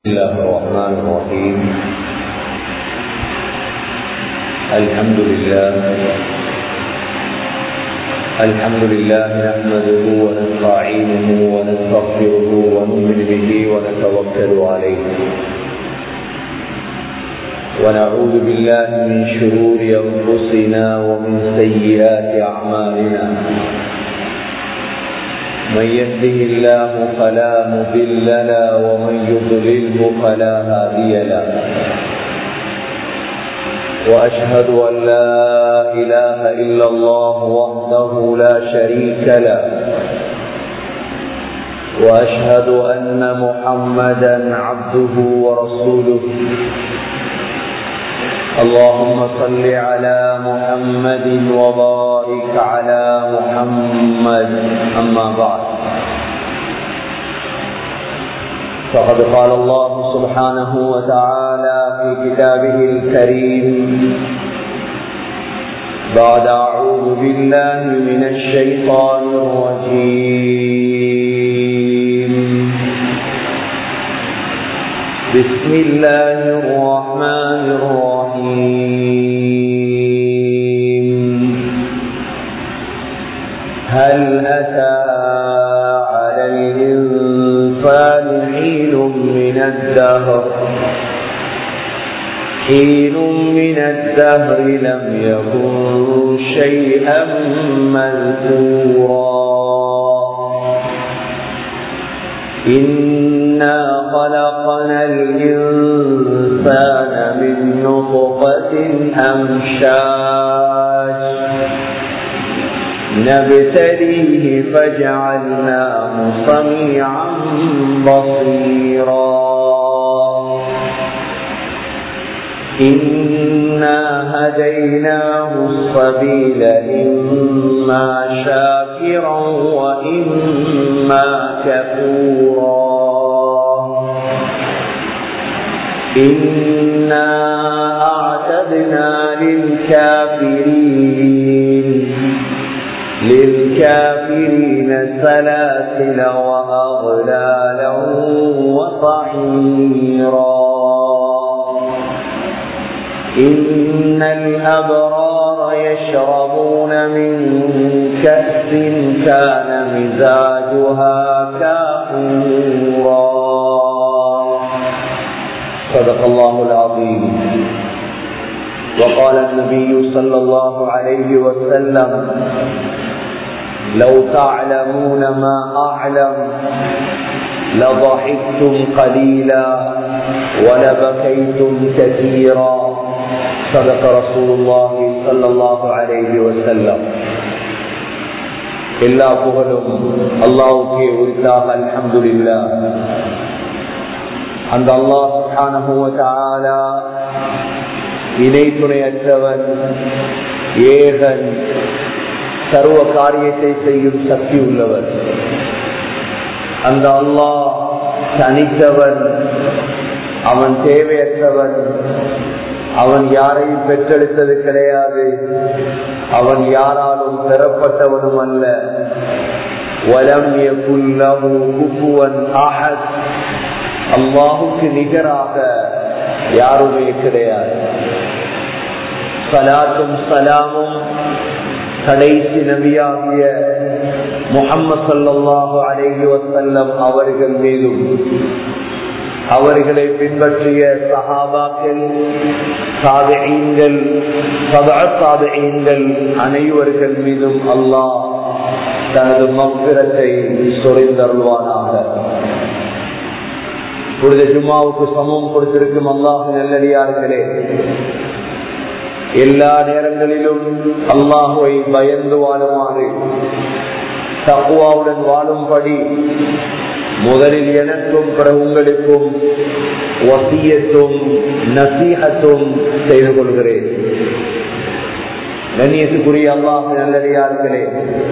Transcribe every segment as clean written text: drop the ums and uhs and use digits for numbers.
بسم الله الرحمن الرحيم. الحمد لله نحمده ونستعينه ونستغفره ونؤمن به ونتوكل عليه ونعوذ بالله من شرور أنفسنا ومن سيئات أعمالنا. من يهده الله فلا مضل له ومن يضلله فلا هادي له. وأشهد أن لا إله إلا الله وحده لا شريك له. وأشهد أن محمدا عبده ورسوله. اللهم صل على محمد وبارك على محمد. أما بعد، فقد قال الله سبحانه وتعالى في كتابه الكريم بعد أعوذ بالله من الشيطان الرجيم. بسم الله الرحمن الرحيم. هل أتى على الإنسان حين من الدهر لم يكن شيئا مذكورا. إنا خلقنا الإنسان من نطفة أمشاج نبتليه فجعلناه سميعا بصيرا. إنا هديناه السبيل إما شاكرا وإما كفورا. إنا أعتدنا للكافرين سلاسل وأغلالا وصعيرا. إن الأبرار يشربون من كأس كان مزاجها كافورا. صدق الله العظيم. وقال النبي صلى الله عليه وسلم: لو تعلمون ما أعلم لضحكتم قليلا ولبكيتم كثيرا. صدق رسول الله صلى الله عليه وسلم. எல்லா புகழும் அல்லாஹ்வுக்கே உரித்தாக. அல்ஹம்துலில்லாஹ். அந்த அல்லாஹ் சுப்ஹானஹு வ தஆலா இணை துணையற்றவன், ஏகன், சர்வ காரியத்தை செய்யும் சக்தி உள்ளவர். அந்த அல்லாஹ் தனித்தவன், அவன் தேவையற்றவன், அவன் யாரையும் பெற்றெடுத்தது கிடையாது, அவன் யாராலும் பெறப்பட்டவனும் அல்ல. வலம் யகுல் லஹு குஃபுவன் அஹத். அல்லாஹுக்கு நிகராக யாருமே கிடையாது. ஸலாத்தும் ஸலாமும் கடைசி நபியாகிய முஹம்மது ஸல்லல்லாஹு அலைஹி வஸல்லம் அவர்கள் மீதும், அவர்களை பின்பற்றிய சஹாபாக்கள், தாபிஈன்கள், தாபிஈன்கள் அனைவர்கள் மீதும் அல்லாஹ் தனது மக்ஃபிரத்தை சொரிந்தருள்வானாக. புனித ஜும்மாவுக்கு சமூகம் கொடுத்திருக்கும் அல்லாஹ் நல்லடியார்களே, எல்லா நேரங்களிலும் அல்லாஹுவை பயந்து வாழுமாறு, தக்வாவுடன் வாழும்படி முதலில் எனக்கும் பிறகு உங்களுக்கும் வசியத்தும் நசீஹத்தும் செய்து கொள்கிறேன். கண்ணியத்துக்குரிய அல்லாஹ் நல்லடியார்களே,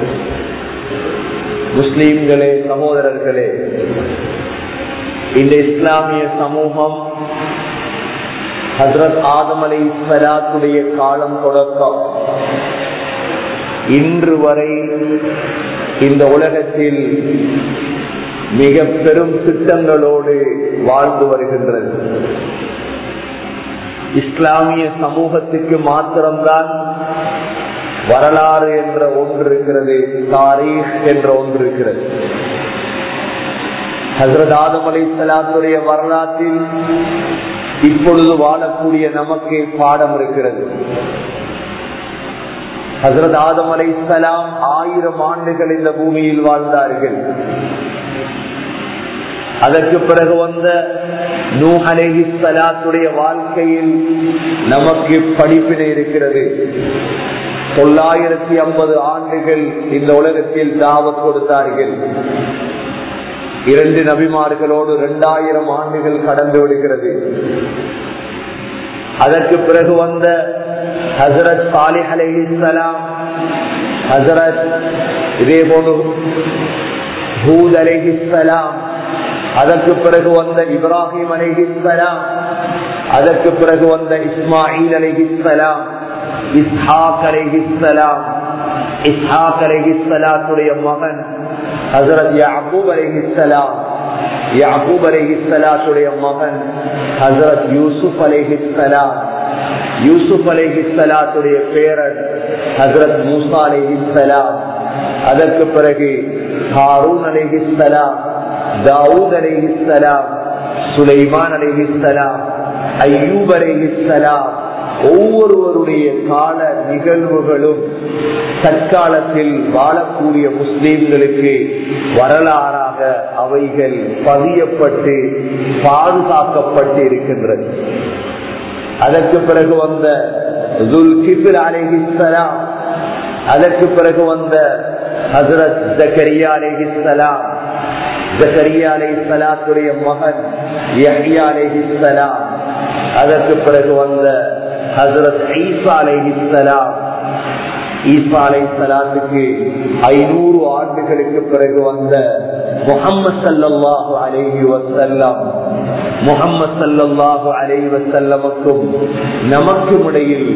முஸ்லீம்களே, சகோதரர்களே, இந்த இஸ்லாமிய சமூகம் ஹஜ்ரத் ஆதம் அலைஹிஸ்ஸலாத்துடைய காலம் தொடக்கம் இன்று வரை இந்த உலகத்தில் மிக பெரும் திட்டங்களோடு வாழ்ந்து வருகின்றது. இஸ்லாமிய சமூகத்துக்கு மாத்திரம்தான் வரலாறு என்ற ஒன்று இருக்கிறது, தாரீக் என்ற ஒன்று இருக்கிறது. ஹஜ்ரத் ஆதம் அலைஹிஸ்ஸலாத்துடைய வரலாற்றில் இப்பொழுது வாழக்கூடிய நமக்கு பாடம் இருக்கிறது. ஹஜ்ரத் ஆதம் அலைஹிஸ்ஸலாம் 1000 ஆண்டுகள் இந்த பூமியில் வாழ்ந்தார்கள். அதற்கு பிறகு வந்த நூஹ் அலைஹிஸ்ஸலாத்துடைய வாழ்க்கையில் நமக்கு படிப்பினை இருக்கிறது. 950 ஆண்டுகள் இந்த உலகத்தில் தாவத் கொடுத்தார்கள். 2 நபிமார்களோடு 2000 ஆண்டுகள் கடந்து விடுகிறது. அதற்கு பிறகு வந்த ஹஜ்ரத் சாலிஹ் அலைஹிஸ்ஸலாம், ஹஜ்ரத் இதேபோன்று ஹூத் அலைஹிஸ்ஸலாம், அதற்கு பிறகு வந்த இப்ராஹிம் அலைஹிஸ்ஸலாம், அதற்கு பிறகு வந்த இஸ்மாயில் அலைஹிஸ்ஸலாம், இஸ்ஹாக் அலைஹிஸ்ஸலாம், இஸ்ஹாக் அலைஹிஸ்ஸலாத்துடைய மகன் ஹஜ்ரத் யாக்கூப் அலைஹிஸ்ஸலாம், யாக்கூப் அலைஹிஸ்ஸலாத்துடைய மகன் ஹஜ்ரத் யூசுப் அலைஹிஸ்ஸலாம், யூசுப் அலைஹிஸ்ஸலாத்துடைய பேரன் ஹஜ்ரத் மூசா அலைஹிஸ்ஸலாம், அதற்கு பிறகு ஹாரூன் அலைஹிஸ்ஸலாம், தாவூத் அலைஹிஸ்ஸலாம், சுலைமான் அலைஹிஸ்ஸலாம், அய்யூப் அலைஹிஸ்ஸலாம். ஒவ்வொருவருடைய கால நிகழ்வுகளும் தற்காலத்தில் வாழக்கூடிய முஸ்லிம்களுக்கு வரலாறாக அவைகள் பதியப்பட்டு பாதுகாக்கப்பட்டு இருக்கின்றது. அதற்கு பிறகு வந்த துல்கிஃபில் அலைஹிஸ்ஸலாம், அதற்கு பிறகு வந்த ஹஜ்ரத் ஜக்கரியா அலைஹிஸ்ஸலாம், ஜக்கரியா அலைஹிஸ்ஸலாத்துடைய மகன் யஹ்யா அலைஹிஸ்ஸலாம், அதற்கு பிறகு வந்த ஹஜ்ரத் ஈசா அலைஹிஸ்ஸலாம், ஈசா அலைஹிஸ்ஸலாத்துக்கு 500 ஆண்டுகளுக்கு பிறகு வந்த முஹம்மது ஸல்லல்லாஹு அலைஹி வஸல்லம், முஹம்மது ஸல்லல்லாஹு அலைஹி வஸல்லமுக்கும் நமக்கும் இடையில்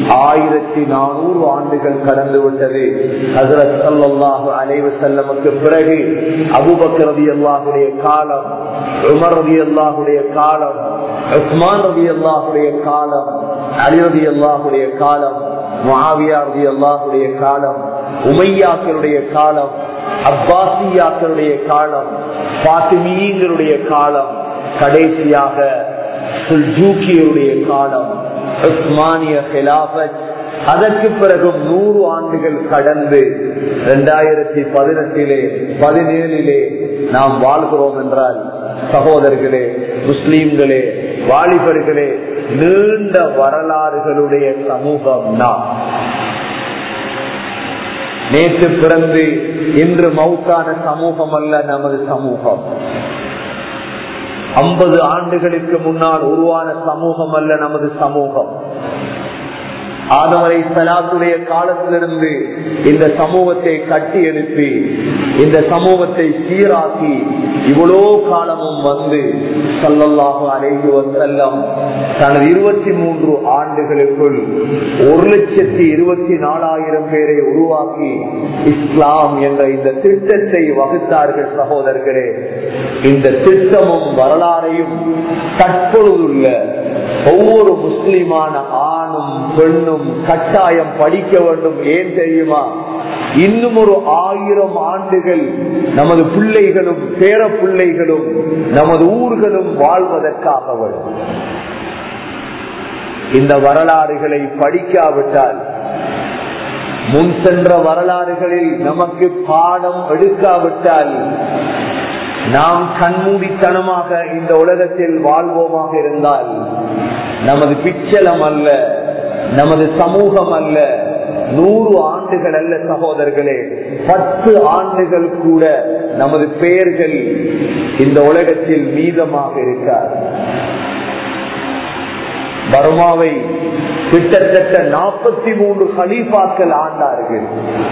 1400 ஆண்டுகள் கடந்து விட்டது. ஹஜ்ரத் ஸல்லல்லாஹு அலைஹி வஸல்லமுக்கு பிறகு அபூபக்கர் ரலியல்லாஹுடைய காலம், உமர் ரலியல்லாஹுடைய காலம், உஸ்மான் ரலியல்லாஹுடைய காலம், அலி ரலியல்லாஹுடைய காலம், முஆவியா ரலியல்லாஹுடைய காலம், உமையாக்களுடைய காலம், அப்பாசியாக்களுடைய காலம், பாத்திமீங்களுடைய காலம், கடைசியாக சுல்ஜூக்கியுடைய காலம், உஸ்மானிய கிலாபத். அதற்கு பிறகு 100 ஆண்டுகள் கடந்து 2017 நாம் வாழ்கிறோம் என்றால், சகோதரர்களே, முஸ்லீம்களே, வாலிபர்களே, நீண்ட வரலாறுகளுடைய சமூகம் நாம். நேற்று பிறந்து இன்று மௌத்தான சமூகம் அல்ல நமது சமூகம். 50 ஆண்டுகளுக்கு முன்னால் உருவான சமூகம் அல்ல நமது சமூகம். ஆதம் அலைஹிஸ்ஸலாத்துடைய காலத்திலிருந்து இந்த சமூகத்தை கட்டி எழுப்பி, இந்த சமூகத்தை சீராக்கி இவ்வளோ காலமும் வந்து ஸல்லல்லாஹு அலைஹி வஸல்லம் தனது 23 ஆண்டுகளுக்குள் 1,24,000 பேரை உருவாக்கி இஸ்லாம் என்ற இந்த திட்டத்தை வகுத்தார்கள். சகோதரர்களே, இந்த திட்டமும் வரலாறையும் தற்பொழுதுள்ள ஒவ்வொரு முஸ்லிமான ஆணும் பெண்ணும் கட்டாயம் படிக்க வேண்டும். ஏன் தெரியுமா? இன்னும் ஒரு 1000 ஆண்டுகள் நமது பிள்ளைகளும் பேர பிள்ளைகளும் நமது ஊர்களும் வாழ்வதற்காக வேண்டும். இந்த வரலாறுகளை படிக்காவிட்டால், முன் சென்ற வரலாறுகளில் நமக்கு பாடம் எடுக்காவிட்டால், நாம் கண்மூடித்தனமாக இந்த உலகத்தில் வாழ்வோமாக இருந்தால், நமது பிச்சலம் அல்ல, நமது சமூகம் அல்ல, 100 ஆண்டுகள் அல்ல சகோதரர்களே, 10 ஆண்டுகள் கூட நமது பெயர்கள் இந்த உலகத்தில் மீதமாக இருக்கார். பர்மாவை கிட்டத்தட்ட 43 கலீஃபாக்கள் ஆண்டார்கள்.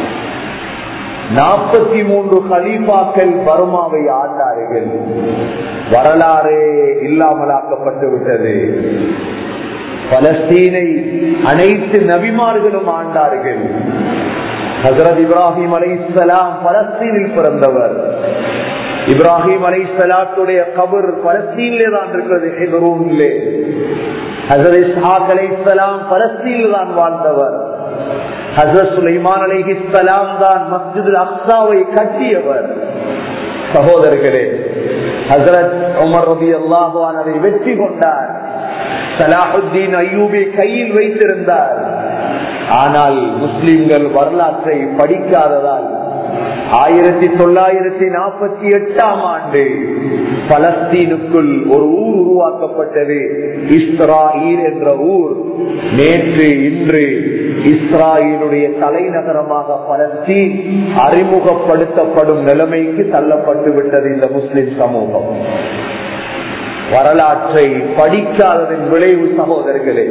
43 கலீஃபாக்கள் பர்மாவை ஆண்டார்கள். வரலாறே இல்லாமலாக்கப்பட்டு விட்டது. பலஸ்தீனை அனைத்து நபிமார்களும் ஆண்டார்கள். ஹஜ்ரத் இப்ராஹிம் அலைஹிஸ்ஸலாம் பலஸ்தீனில் பிறந்தவர். இப்ராஹிம் அலைஹிஸ்ஸலாத்துடைய கபர் பலஸ்தீனிலே தான் இருக்கிறது, ஹெப்ரோனிலே. ஹஜ்ரத் இஸ்ஹாக் அலைஹிஸ்ஸலாம் பலஸ்தீனில் தான் வாழ்ந்தவர். ஹஜ்ரத் சுலைமான் அலைஹிஸ்ஸலாம் தான் மஸ்ஜிதுல் அக்ஸாவை கட்டியவர். சகோதரர்களே, ஹஜ்ரத் உமர் ரலியல்லாஹு அன்ஹு வெற்றி கொண்டார். சலாஹுத்தீன் அய்யூபை கையில் வைத்திருந்தார். ஆனால் முஸ்லிம்கள் வரலாற்றை படிக்காததால் 1948 பலஸ்தீனுக்குள் ஒரு ஊர் உருவாக்கப்பட்டது, இஸ்ராயீல் என்ற ஊர். நேற்று இன்று இஸ்ராயீலுடைய தலைநகரமாக பலஸ்தீன் அறிமுகப்படுத்தப்படும் நிலைமைக்கு தள்ளப்பட்டு விட்டது இந்த முஸ்லிம் சமூகம். வரலாற்றை படிக்காததன் விளைவு சகோதரர்களே.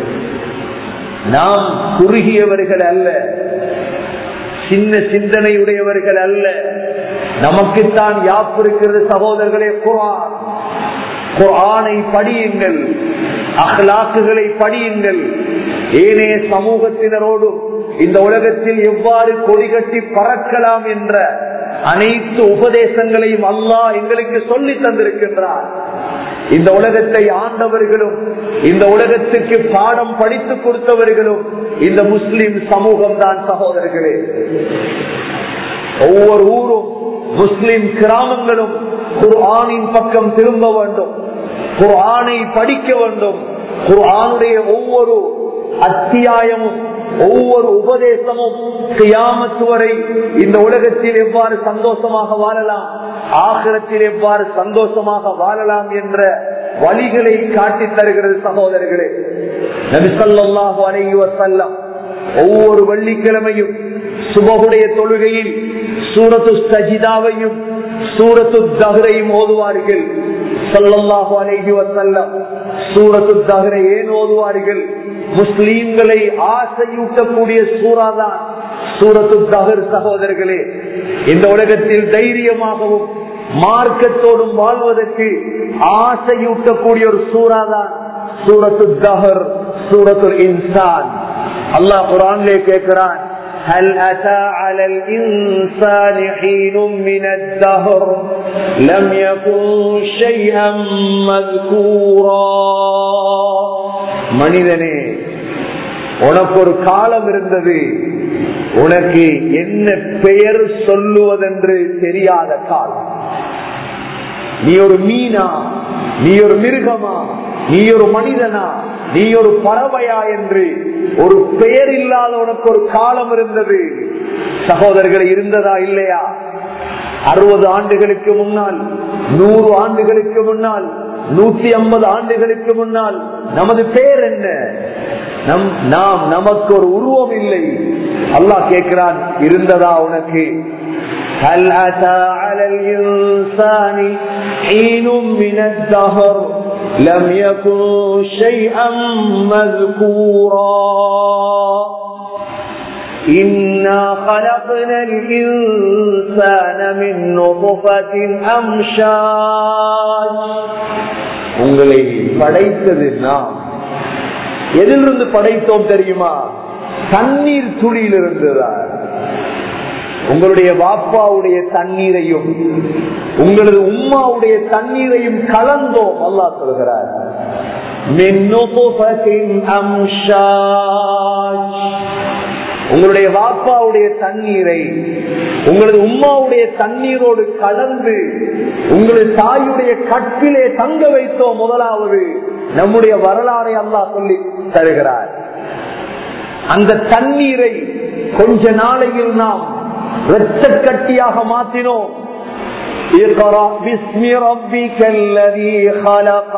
நாம் குறுகியவர்கள் அல்ல, சின்ன சிந்தனையுடையவர்கள் அல்ல. நமக்குத்தான் யாப்பு இருக்கிறது சகோதரர்களே. குர்ஆனை படியுங்கள், அஹ்லாக்குகளை படியுங்கள். ஏனைய சமூகத்தினரோடும் இந்த உலகத்தில் எவ்வாறு கொடிகட்டி பறக்கலாம் என்ற அனைத்து உபதேசங்களையும் அல்லாஹ் எங்களுக்கு சொல்லி தந்திருக்கின்றார். இந்த உலகத்தை ஆண்டவர்களும் இந்த உலகத்திற்கு பாடம் படித்து கொடுத்தவர்களும் இந்த முஸ்லிம் சமூகம் தான் சகோதரர்களே. ஒவ்வொரு ஊரும் முஸ்லிம் கிராமங்களும் குர்ஆனின் பக்கம் திரும்ப வேண்டும், குர்ஆனை படிக்க வேண்டும். குர்ஆனுடைய ஒவ்வொரு அத்தியாயமும் ஒவ்வொரு உபதேசமும் கியாமத் வரை இந்த உலகத்தில் எவ்வாறு சந்தோஷமாக வாழலாம், ஆகிரத்தில் எவ்வாறு சந்தோஷமாக வாழலாம் என்ற வழிகளை காட்டித் தருகிறது சகோதரர்களே. நபி ஸல்லல்லாஹு அலைஹி வஸல்லம் ஒவ்வொரு வெள்ளிக்கிழமையும் சுபஹுடைய தொழுகையில் சூரத்து சஜிதாவையும் சூரத்து தஹ்ரையும் ஓதுவார்கள். ஸல்லல்லாஹு அலைஹி வஸல்லம் சூரத்து தஹ்ரை ஏன் ஓதுவார்கள்? முஸ்லிம்களை ஆசையூட்டக்கூடிய சூறாதான் சூரத்து தஹர் சகோதரர்களே. இந்த உலகத்தில் தைரியமாகவும் மார்க்கத்தோடும் வாழ்வதற்கு ஆசையூட்டக்கூடிய ஒரு சூறாதான் சூரத்து தஹர், சூரத்துல் இன்சான். அல்லாஹ் குர்ஆனிலே கேட்கிறான், ஹல் அஸா அலல் இன்சானி ஹீனும் மினத் தஹர் லம் யகுன் ஷைஅன் மذ்கூரா. மனிதனே, உனக்கு ஒரு காலம் இருந்தது, உனக்கு என்ன பெயர் சொல்லுவதென்று தெரியாத காலம். நீ ஒரு மீனா, நீ ஒரு மிருகமா, நீ ஒரு மனிதனா, நீ ஒரு பறவையா என்று ஒரு பெயர் இல்லாத உனக்கு ஒரு காலம் இருந்தது. சகோதரர்கள், இருந்ததா இல்லையா? 60 ஆண்டுகளுக்கு முன்னால், 100 ஆண்டுகளுக்கு முன்னால், 150 ஆண்டுகளுக்கு முன்னால் நமது பெயர் என்ன? நமக்கு ஒரு உருவம் இல்லை. அல்லாஹ் கேட்கிறான், இருந்ததா உனக்கு? هل أتى على الإنسان حين من الدهر لم يكن شيئا مذكورا إنا خلقنا الإنسان من نطفة أمشاج. உங்களை படைத்தது நாம். எதிலிருந்து படைத்தோம் தெரியுமா? தண்ணீர் துளியில் இருந்துதான். உங்களுடைய பாப்பாவுடைய தண்ணீரையும் உங்களது உம்மாவுடைய தண்ணீரையும் கலந்தோம். அல்லாஹ் சொல்கிறார், உங்களுடைய பாப்பாவுடைய தண்ணீரை உங்களது உம்மாவுடைய தண்ணீரோடு கலந்து உங்களது தாயுடைய கற்பிலே தங்க வைத்தோம். முதலாவது நம்முடைய வரலாறை அல்லாஹ் சொல்லி தருகிறார். அந்த தண்ணீரை கொஞ்ச நாளையில் நாம் இரத்த கட்டியாக மாற்றினோம். இக்ரா பிஸ்மி ரப்பிக்கல் லதீ خلق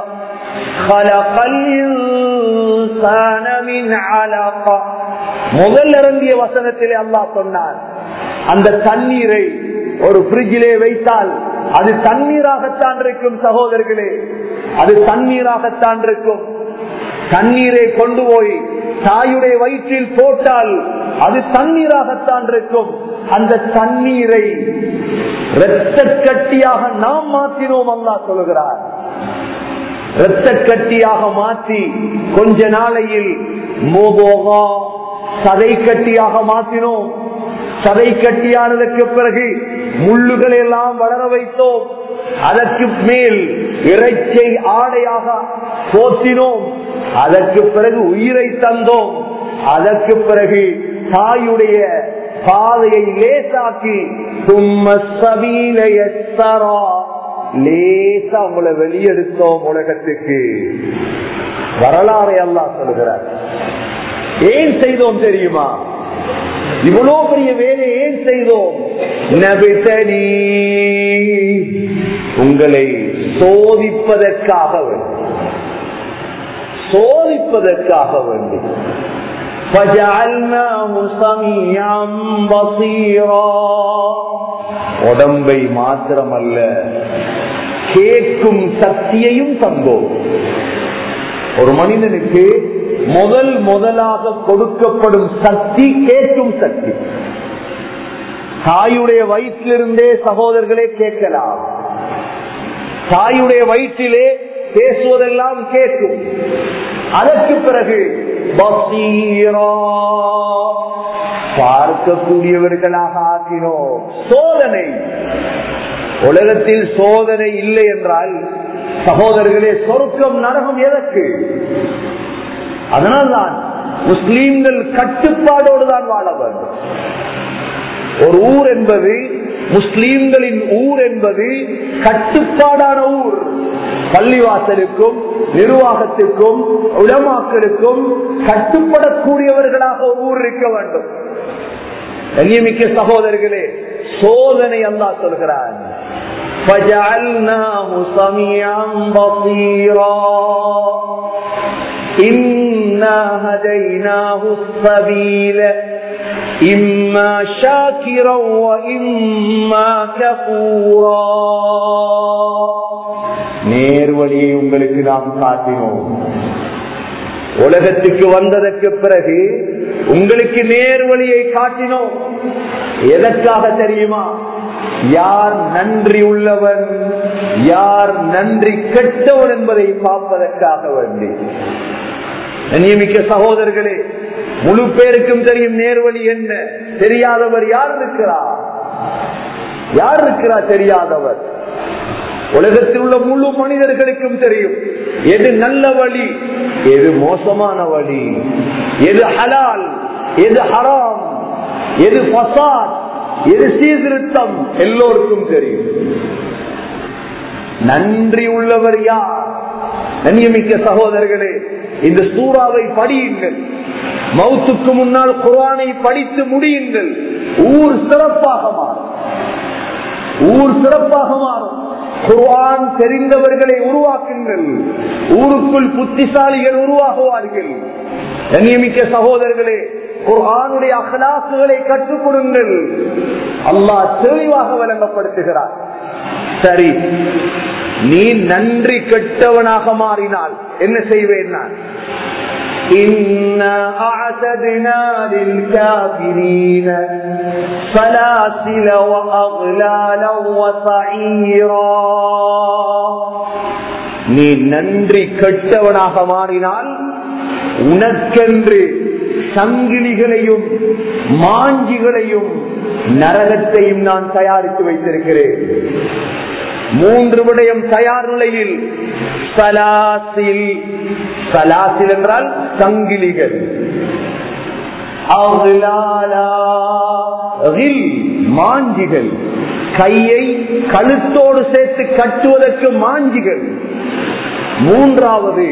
الإنسان من علق. முதல் இறங்கிய வசனத்திலே அல்லாஹ் சொன்னார், அந்த தண்ணீரை ஒரு ஃப்ரிட்ஜிலே வைத்தால் அது தண்ணீராகத்தான் இருக்கும். சகோதரர்களே, அது தண்ணீராகத்தான் இருக்கும். தண்ணீரை கொண்டு போய் தாயுடைய வயிற்றில் போட்டால் அது தண்ணீராகத்தான் இருக்கும். அந்த தண்ணீரை இரத்த கட்டியாக நாம் மாற்றினோம். அல்லாஹ் சொல்கிறார், இரத்த கட்டியாக மாற்றி கொஞ்ச நாளையில் சதை கட்டியாக மாற்றினோம். சதை கட்டியானதற்கு பிறகு முள்ளுகளை எல்லாம் வளர வைத்தோம். அதற்கு மேல் இறைச்சை ஆடையாக போத்தினோம். அதற்கு பிறகு உயிரை தந்தோம். அதற்கு பிறகு தாயுடைய பாதையை லேசாக்கி லேசா உங்களை வெளியெடுத்தோம் உலகத்துக்கு. வரலாறை அல்லாஹ் சொல்கிறார். ஏன் செய்தோம் தெரியுமா? இவ்வளவு பெரிய வேலையை ஏன் செய்தோம்? நபிதனி, உங்களை சோதிப்பதற்காக வேண்டும், சோதிப்பதற்காக வேண்டும். உடம்பை மாத்திரமல்ல, கேட்கும் சக்தியையும் தந்தோம். ஒரு மனிதனுக்கு முதலாக கொடுக்கப்படும் சக்தி கேட்கும் சக்தி. தாயுடைய வயிற்றிலிருந்தே சகோதரர்களே கேட்கலாம். தாயுடைய வயிற்றிலே பேசுவதெல்லாம் கேட்கும். அதற்கு பிறகு பார்க்கக்கூடியவர்களாக ஆக்கினோம். சோதனை, உலகத்தில் சோதனை இல்லை என்றால் சகோதரர்களே சொர்க்கம் நரகம் எதற்கு? அதனால்தான் முஸ்லீம்கள் கட்டுப்பாடோடு தான் வாழ வேண்டும். ஒரு ஊர் என்பது, முஸ்லீம்களின் ஊர் என்பது கட்டுப்பாடான ஊர். பள்ளிவாசலுக்கும் நிர்வாகத்திற்கும் உலமாக்களுக்கும் கட்டுப்படக்கூடியவர்களாக ஒரு ஊர் இருக்க வேண்டும். கண்ணியமிக்க சகோதரர்களே, சோதனை அல்லாஹ் சொல்கிறார். فَجَعَلْنَاهُ سَمِيعًا بَصِيرًا إِنَّا هَدَيْنَاهُ السَّبِيلَ إِمَّا شَاكِرًا وَإِمَّا كَفُورًا. நேர்வழியை உங்களுக்கு நாம் காட்டினோம். உலகத்துக்கு வந்ததற்கு பிறகு உங்களுக்கு நேர்வழியை காட்டினோம். எதற்காக தெரியுமா? யார் நன்றி உள்ளவன், யார் நன்றி கெட்டவன் என்பதை பார்ப்பதற்காக வேண்டி. நியமிக்க சகோதரர்களே, முழு பேருக்கும் தெரியும் நேர்வழி என்ன. தெரியாதவர் யார் இருக்கிறார்? யார் இருக்கிறார் தெரியாதவர்? உலகத்தில் உள்ள முழு மனிதர்களுக்கும் தெரியும் எது நல்ல வழி, எது மோசமான வழி, எது ஹலால், எது ஹராம், எது ஃபசாத், எது சீர்திருத்தம், எல்லோருக்கும் தெரியும். நன்றி உள்ளவர் யார்? நியமிக்க சகோதரர்களே, இந்த சூறாவை படியுங்கள். மௌத்துக்கு முன்னால் குர்ஆனை படித்து முடியுங்கள். ஊர் சிறப்பாக மாறும். ஊர் சிறப்பாக மாறும். குர்ஆன் தெரிந்தவர்களை உருவாக்குங்கள். ஊருக்குள் புத்திசாலிகள் உருவாகுவார்கள். நியமிக்க சகோதரர்களே, குர்ஆனுடைய அக்லாக்குகளை கற்றுக் கொடுங்கள். அல்லாஹ் தெளிவாக வழங்கப்படுத்துகிறார். சரி, நீ நன்றி கெட்டவனாக மாறினால் என்ன செய்வேன் நான்? إِنَّا أَعْتَدْنَا لِلْكَافِرِينَ سَلَاسِلَ وَأَغْلَالًا وَسَعِيرًا. நீ நன்றி கெட்டவனாக மாறினால் உனக்கென்று சங்கிலிகளையும் மாஞ்சிகளையும் நரகத்தையும் நான் தயாரித்து வைத்திருக்கிறேன். 3 விடயம் தயார் நிலையில். சலாசில், சலாசில் என்றால் சங்கிலிகள். மாஞ்சிகள், கையை கழுத்தோடு சேர்த்து கட்டுவதற்கு மாஞ்சிகள். 3வது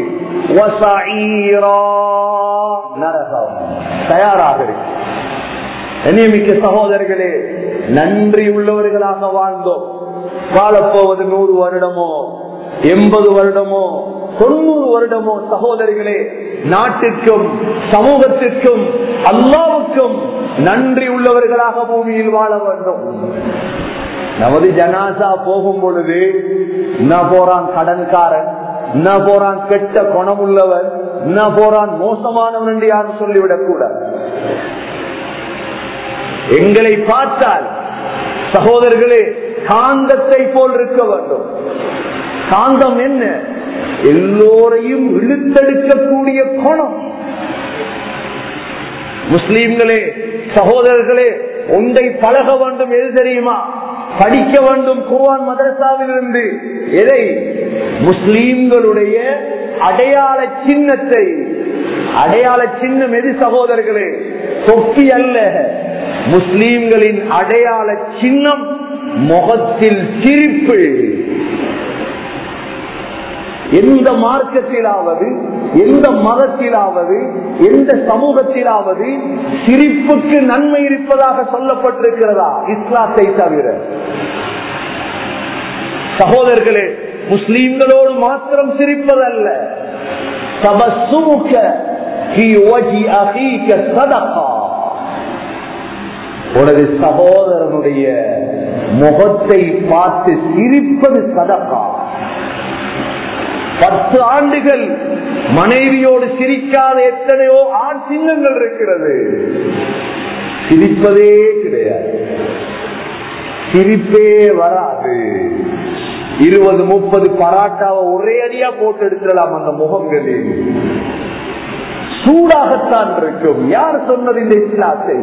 நரகம் தயாராக இருக்கு. நியமிக்க சகோதரர்களே, நன்றி உள்ளவர்களாக வாழ்ந்தோம். வாழப்போவது 100 வருடமோ 80 வருடமோ 90 வருடமோ சகோதரிகளே, நாட்டுக்கும் சமூகத்திற்கும் அல்லாஹ்வுக்கும் நன்றி உள்ளவர்களாக பூமியில் வாழ வேண்டும். நமது ஜனாசா போகும் பொழுது என்ன போறான் கடன்காரன், என்ன போறான் கெட்ட குணம் உள்ளவன், என்ன போறான் மோசமானவன் என்று யாரும் சொல்லிவிடக் கூடாது. எங்களை பார்த்தால் சகோதரர்களே காந்தத்தை போல் இருக்க வேண்டும். காந்தம் என்ன? எல்லோரையும் இழுத்தெடுக்கக்கூடிய குணம். முஸ்லீம்களே சகோதரர்களே, ஒன்றை பழக வேண்டும். எது தெரியுமா? படிக்க வேண்டும் குர்ஆன் மதரசாவில் இருந்து. எதை? முஸ்லிம்களுடைய அடையாள சின்னத்தை. அடையாள சின்னம் எது சகோதரர்களே? தொப்பி அல்ல. முஸ்லிம்களின் அடையாள சின்னம் முகத்தில் சிரிப்பு. எந்த மார்க்கத்திலாவது, எந்த மதத்திலாவது, எந்த சமூகத்திலாவது சிரிப்புக்கு நன்மை இருப்பதாக சொல்லப்பட்டிருக்கிறதா? இஸ்லாத்தை தவிர. சகோதரர்களே, முஸ்லிம்களோடு மாத்திரம் சிரிப்பதல்ல. தபஸ்ஸுமுக ஃபீ வஜ்ஹி அகீக ஸதகா. உனது சகோதரனுடைய முகத்தை பார்த்து சிரிப்பது சதகா. 10 ஆண்டுகள் மனைவியோடு சிரிக்காத எத்தனையோ ஆண் சிங்கங்கள் இருக்கிறது. சிரிப்பதே கிடையாது, சிரிப்பே வராது. 20-30 பராட்டாவை ஒரே அடியா போட்டு எடுத்துடலாம். அந்த முகங்களில் சூடாகத்தான் இருக்கும். யார் சொன்னது இந்த இஸ்லாத்தை?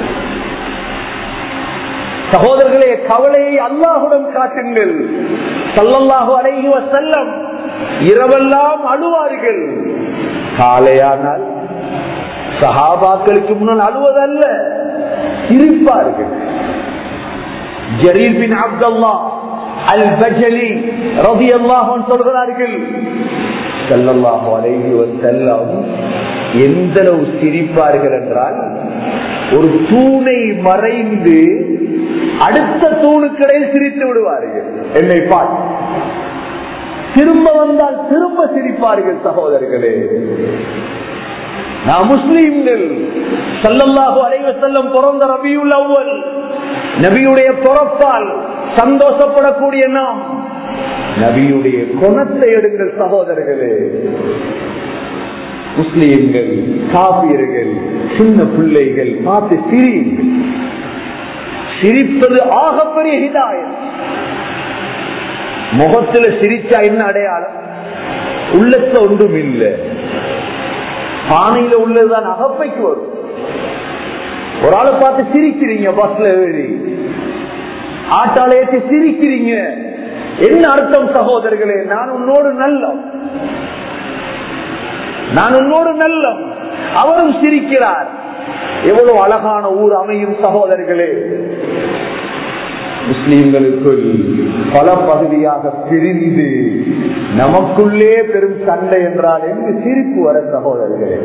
சகோதரர்களே, கவலையை அல்லாஹ்விடம் காட்டுங்கள். ஸல்லல்லாஹு அலைஹி வஸல்லம் இரவெல்லாம் அழுவார்கள். காலையானால் சஹாபாக்களுக்கு முன்னால் அழுவதல்ல, சிரிப்பார்கள். ஜரீர் பின் அப்துல்லாஹ் அல் பஜலி ரலியல்லாஹு அன்ஹு சொல்கிறார்கள், ஸல்லல்லாஹு அலைஹி வஸல்லம் எந்த அளவு சிரிப்பார்கள் என்றால், ஒரு தூணை மறைந்து அடுத்த தூணுக்கிடையில் சிரித்து விடுவார்கள். என்னை பார்த்து திரும்ப வந்தால் திரும்ப சிரிப்பார்கள். சகோதரர்களே, நாம் முஸ்லிம்கள். ஸல்லல்லாஹு அலைஹி வஸல்லம் பிறந்த ரபியுல் அவ்வல், நபியுடைய பிறப்பால் சந்தோஷப்படக்கூடிய நாம் நபியுடைய குணத்தை எடுங்கள். சகோதரர்களே, முஸ்லிம்கள், காபியர்கள், சின்ன பிள்ளைகள் பார்த்து சிரியுங்கள். சிரிப்பது ஆகப்பெரிய ஹிதாயத். முகத்துல சிரிச்சா என்ன அடையாளம்? உள்ளத்த ஒன்றும் இல்லை. பானையில உள்ளதுதான் அகப்பைக்கு வரும். ஒரு ஆளை பார்த்து சிரிக்கிறீங்க, பஸ்ல ஏறி ஆட்டால ஏற்றி சிரிக்கிறீங்க. என்ன அர்த்தம் சகோதரர்களே? நான் உன்னோடு நல்லம், நான் உன்னோடு நல்லம். அவரும் சிரிக்கிறார். எவ்வளவு அழகான ஊர் அமையும் சகோதரர்களே. முஸ்லிம்களுக்குள் பல பகுதியாக பிரிந்து நமக்குள்ளே பெரும் சண்டை என்றால் எங்கு சிரிப்பு வர சகோதரர்களே?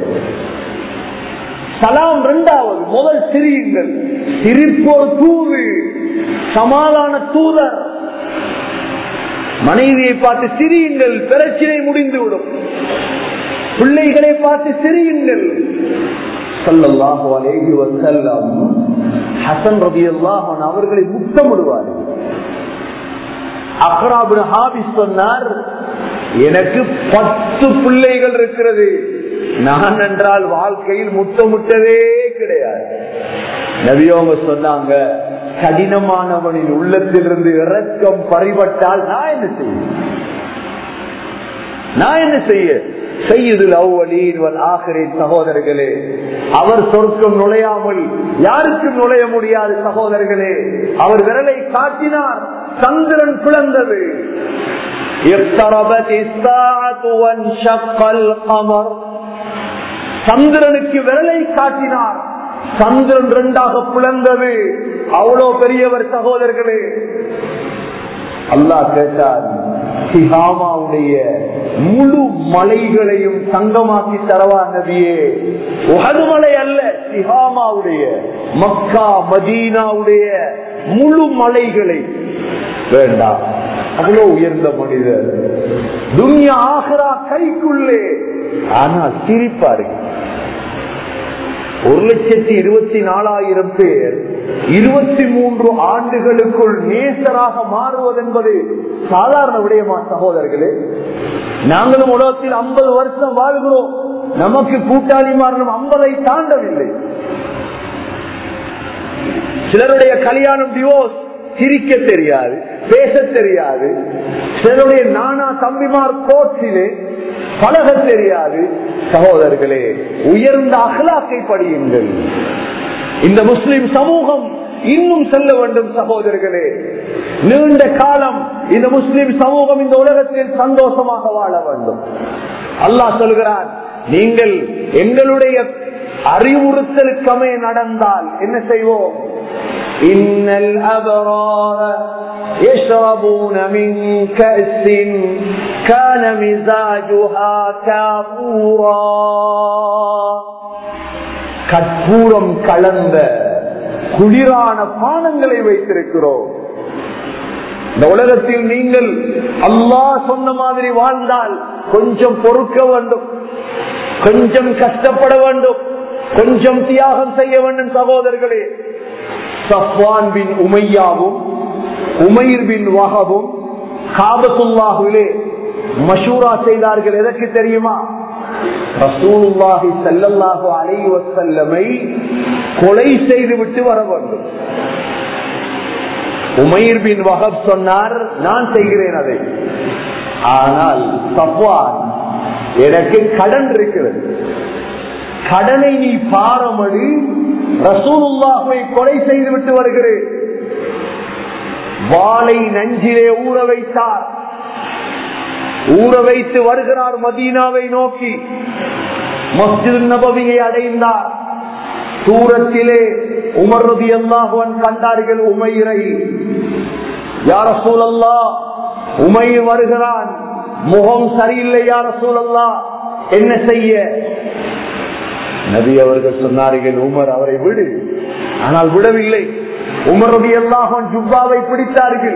சலாம் இரண்டாவது, முதல் சிரியுங்கள். சிரிப்பு ஒரு தூது, சமாதான தூதர். மனைவியை பார்த்து சிரியுங்கள், பிரச்சனை முடிந்துவிடும். பிள்ளைகளை பார்த்து சிரியுங்கள். ஸல்லல்லாஹு அலைஹி வஸல்லம் ஹசன் ரலியல்லாஹு அன்ஹு அவர்களை முத்தமிடுவார்கள். அக்ரா இப்னு ஹாபிஸ் சொன்னார், எனக்கு 10 பிள்ளைகள் இருக்கிறது, நான் என்றால் வாழ்க்கையில் முத்தமிட்டதே கிடையாது. நபி அவங்க சொன்னாங்க, கடினமானவனின் உள்ளத்திலிருந்து இரக்கம் பறிபட்டால் நான் என்ன செய்ய? நான் என்ன செய்ய? சையதுல் அவ்வலீன் வல் ஆகிரீன். சகோதரர்களே, அவர் சொர்க்கம் நுழையாமல் யாருக்கும் நுழைய முடியாது. சகோதரர்களே, அவர் விரலை காட்டினார், சந்திரன் பிளந்தது. சந்திரனுக்கு விரலை காட்டினார், சந்திரன் 2ஆக பிளந்தது. அவ்வளோ பெரியவர் சகோதரர்களே. அல்லாஹ் கேட்டார், திஹாமாவுடைய முழு மலைகளையும் தங்கமாக்கி தரவா நபியே? உஹது மலை அல்ல, திஹாமாவுடைய, மக்கா மதீனாவுடைய முழு மலைகளை வேண்டாம். அவ்வளவு உயர்ந்த மனிதர், துன்யா ஆகிரா கைக்குள்ளே. ஆனால் சிரிப்பார்கள். 1,24,000 பேர் 23 ஆண்டுகளுக்குள் நேசராக மாறுவது என்பது சாதாரண விடயமா சகோதரர்களே? நாங்களும் உலகத்தில் 50 வருஷம் வாழ்கிறோம், நமக்கு கூட்டாளிமார்களும் 50ஐ தாண்டவில்லை. சிலருடைய கல்யாணம் டிவோர்ஸ், சிரிக்க தெரியாது, பேச தெரியாது. சிலருடைய நானா தம்பிமார் கோர்ட்டிலே பழக தெரியாது. சகோதரர்களே, உயர்ந்த அகலாக்கை படியுங்கள். இந்த முஸ்லிம் சமூகம் இன்னும் செல்ல வேண்டும் சகோதரர்களே. நீண்ட காலம் இந்த முஸ்லிம் சமூகம் இந்த உலகத்தில் சந்தோஷமாக வாழ வேண்டும். அல்லாஹ் சொல்கிறான், நீங்கள் எங்களுடைய அறிவுறுத்தலுக்கமே நடந்தால் என்ன செய்வோம்? இன்னல் அபரார يشربون من كأس كان مزاجها كافورا. கற்பூரம் கலந்த குளிரான பானங்களை வைத்திருக்கிறோம். இந்த உலகத்தில் நீங்கள் அல்லாஹ் சொன்ன மாதிரி வாழ்ந்தால் கொஞ்சம் பொறுக்க வேண்டும், கொஞ்சம் கஷ்டப்பட வேண்டும், கொஞ்சம் தியாகம் செய்ய வேண்டும் சகோதரர்களே. சஃப்வான் பின் உமையாவும் உமைர் பின் வஹபும் காபத்துல்லாஹிலே மஷூரா செய்தார்கள். எதற்கு தெரியுமா? ரசூலுல்லாஹி ஸல்லல்லாஹு அலைஹி வஸல்லமை கொலை செய்து விட்டு வர வேண்டும். உமைர் பின் வஹப் சொன்னார், நான் செய்கிறேன் அதை. ஆனால் சஃப்வான், எனக்கு கடன் இருக்கிறது, கடனை நீ பாரமடி, ரசூலுல்லாஹை கொலை செய்து விட்டு வருகிறேன். வாளை நஞ்சிலே ஊற வைத்தார். ஊற வைத்து வருகிறார் மதீனாவை நோக்கி. மஸ்ஜித் நபவியை அடைந்தார். தூரத்திலே உமர் ரலியல்லாஹு அன்ஹு கண்டார்கள் உமைரை. யா ரசூலல்லாஹ், உமைர் வருகிறான், முகம் சரியில்லை யா ரசூலல்லாஹ், என்ன செய்ய? நபி அவர்கள் சொன்னார்கள், உமர் அவரை விடு. ஆனால் விடவில்லை. உமர் ரலியல்லாஹு அன்ஹு ஜுப்பாவை பிடித்தார்கள்.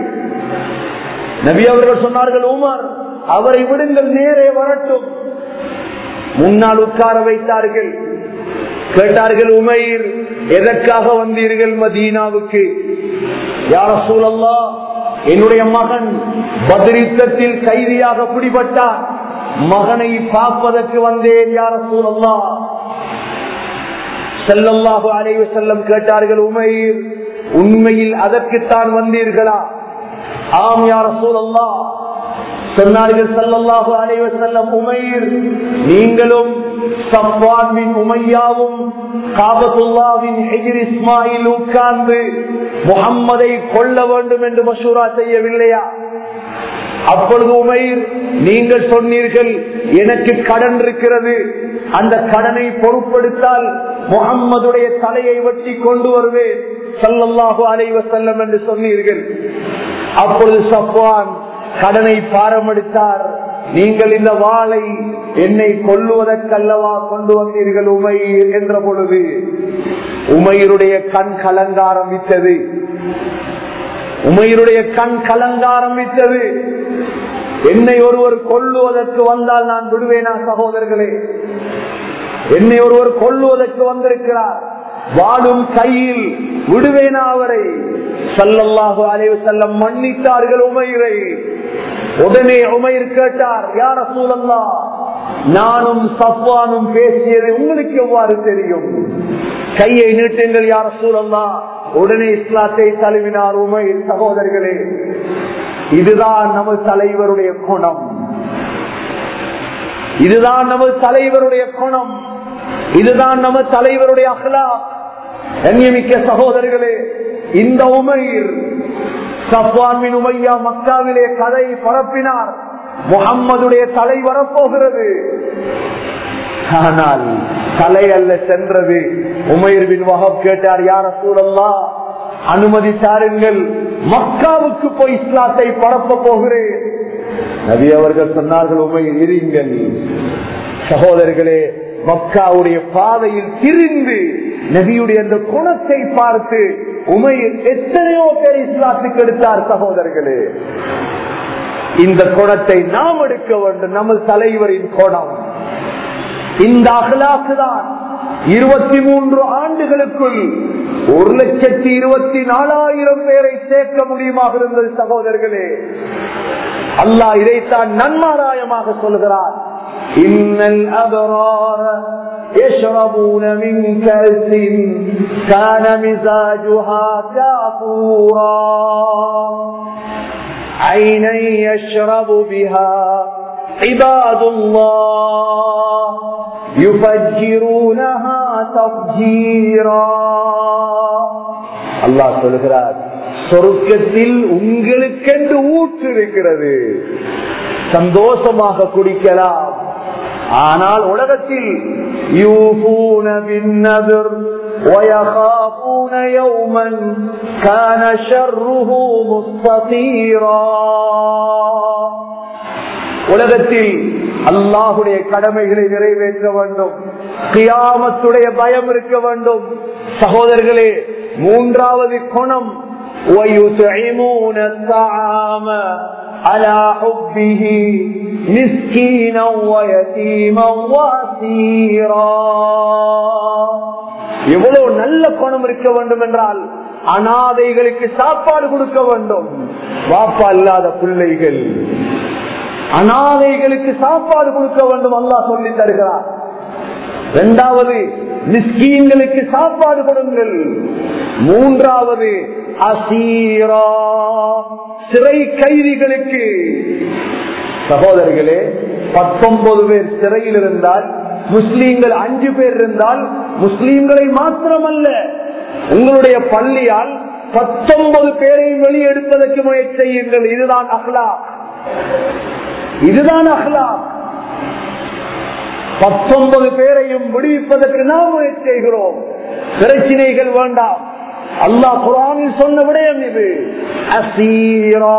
நபி அவர்கள் சொன்னார்கள், உமர் அவரை விடுங்கள், நேரே வரட்டும். முன்னால் உட்கார வைத்தார்கள். கேட்டார்கள், உமைர் எதற்காக வந்தீர்கள் மதீனாவுக்கு? யா ரசூலல்லாஹ், என்னுடைய மகன் பத்ர் யுத்தத்தில் கைதியாக பிடிபட்டார், மகனை பார்ப்பதற்கு வந்தேன் யா ரசூலல்லாஹ். ஸல்லல்லாஹு அலைஹி வஸல்லம் கேட்டார்கள், உமைர் உண்மையில் அதற்குத்தான் வந்தீர்களா? ஆம் யா ரசூலல்லாஹ். சொன்னார்கள் ஸல்லல்லாஹு அலைஹி வஸல்லம், உமைர் நீங்களும் சஃப்வான் பின் உமையாவும் காபத்துல்லாஹின் ஹிஜ்ர் இஸ்மாயில் உட்கார்ந்து முஹம்மதை கொல்ல வேண்டும் என்று மஷூரா செய்யவில்லையா? அப்பொழுது உமைர், நீங்கள் சொன்னீர்கள் எனக்கு கடன் இருக்கிறது, அந்த கடனை பொறுப்படுத்தால் முஹம்மதுடைய தலையை வெட்டி கொண்டு வருவேன் ஸல்லல்லாஹு அலைஹி வஸல்லம் என்று சொன்னீர்கள். அப்பொழுது சஃப்வான் கடனை பாரமெடுத்தார். நீங்கள் இந்த வாளை என்னை கொல்லுவதற்கல்லவா கொண்டு வந்தீர்கள் உமைர் என்ற பொழுது உமைருடைய கண் கலங்க ஆரம்பித்தது. உமைருடைய கண் கலங்க ஆரம்பித்தது. என்னை ஒருவர் கொல்லுவதற்கு வந்தால் நான் விடுவேனா சகோதரர்களே? என்னை ஒருவர் கொல்லுவதற்கு வந்திருக்கிறார், வாடும் கையில், விடுவேனா அவரை? ஸல்லல்லாஹு அலைஹி வஸல்லம் மன்னித்தார்கள் உமைரை. உடனே உமைர் கேட்டார், யா ரசூலல்லாஹ், நானும் சஃப்வானும் பேசியது உங்களுக்கு எவ்வாறு தெரியும்? கையை நீட்டுங்கள் யா ரசூலல்லாஹ். உடனே இஸ்லாத்தை தழுவினார் உமைர். சகோதரர்களே, இதுதான் நமது தலைவருடைய குணம். இதுதான் நமது தலைவருடைய குணம். இதுதான் நமது தலைவருடைய அஹ்லாக். கண்ணியமிக்க சகோதரர்களே, இந்த உமைர் சஃப்வான் பின் உமையா மக்காவிலே கதை பரப்பினார், முஹம்மதுடைய தலை வரப்போகிறது. ஆனால் தலை அல்ல சென்றது. உமைர் பின் வஹப் கேட்டார், யா ரசூலல்லாஹ், அனுமதி தாருங்கள், மக்காவுக்கு போய் இஸ்லாத்தை பரப்ப போகிறேன். நபி அவர்கள் சொன்னார்கள், உமைர் இருங்கள். சகோதரர்களே, மக்காவுடைய பாதையில் திரிந்து நபியுடைய அந்த குணத்தை பார்த்து உமைர் எத்தனையோ பேர் இஸ்லாத்துக்கு எடுத்தார். சகோதரர்களே, இந்த குணத்தை நாம் எடுக்க வேண்டும். நமது தலைவரின் குணம் இந்த அஹ்லாக்கு தான் 23 ஆண்டுகளுக்குள் 1,24,000 பேரை சேர்க்க முடியுமாக இருந்தது. சகோதரர்களே, அல்லாஹ் இதைத்தான் நன்மாராயமாக சொல்கிறார். இன்னல் அபரார يشربون من كأس كان مزاجها كافورا عينا يشرب بها عباد الله يفجرونها تفجيرا. அல்லாஹ் சொல்கிறார், சொர்க்கத்தில் உங்களுக்கென்று ஊற்று இருக்கிறது, சந்தோஷமாக குடிக்கலாம். ஆனால் உலகத்தில் யூஃபூன பின்னதுர் وَيَخَافُونَ يَوْمًا كَانَ شَرُّهُ مُسْتَطِيرًا. உலகத்தில் அல்லாஹ்வுடைய கடமைகளை நிறைவேற்ற வேண்டும், கியாமத்துடைய பயம் இருக்க வேண்டும். சகோதரர்களே, மூன்றாவது குணம் وَيُطْعِمُونَ الطَّعَامَ عَلَى حُبِّهِ مِسْكِينًا وَيَتِيمًا وَأَسِيرًا. எவ்வளவு நல்ல குணம் இருக்க வேண்டும் என்றால், அனாதைகளுக்கு சாப்பாடு கொடுக்க வேண்டும். வாப்பா இல்லாத பிள்ளைகள், அனாதைகளுக்கு சாப்பாடு கொடுக்க வேண்டும், அல்லாஹ் சொல்லி தருகிறார். இரண்டாவது, மிஸ்கீன்களுக்கு சாப்பாடு கொடுங்கள். மூன்றாவது, அசீரா, சிறை கைதிகளுக்கு. சகோதரர்களே, 19 பேர் சிறையில் இருந்தால், முஸ்லீம்கள் 5 பேர் இருந்தால், முஸ்லீம்களை மாத்திரமல்ல, உங்களுடைய பள்ளியால் 19 பேரையும் வெளியெடுப்பதற்கு முயற்சி செய்யுங்கள். இதுதான் அஹ்லாக், இதுதான் அஹ்லாக். 19 பேரையும் விடுவிப்பதற்கு நாம் முயற்சி செய்கிறோம். பிரச்சனைகள் வேண்டாம். அல்லாஹ் குர்ஆனில் சொன்ன விடயம் இது. அசீரா,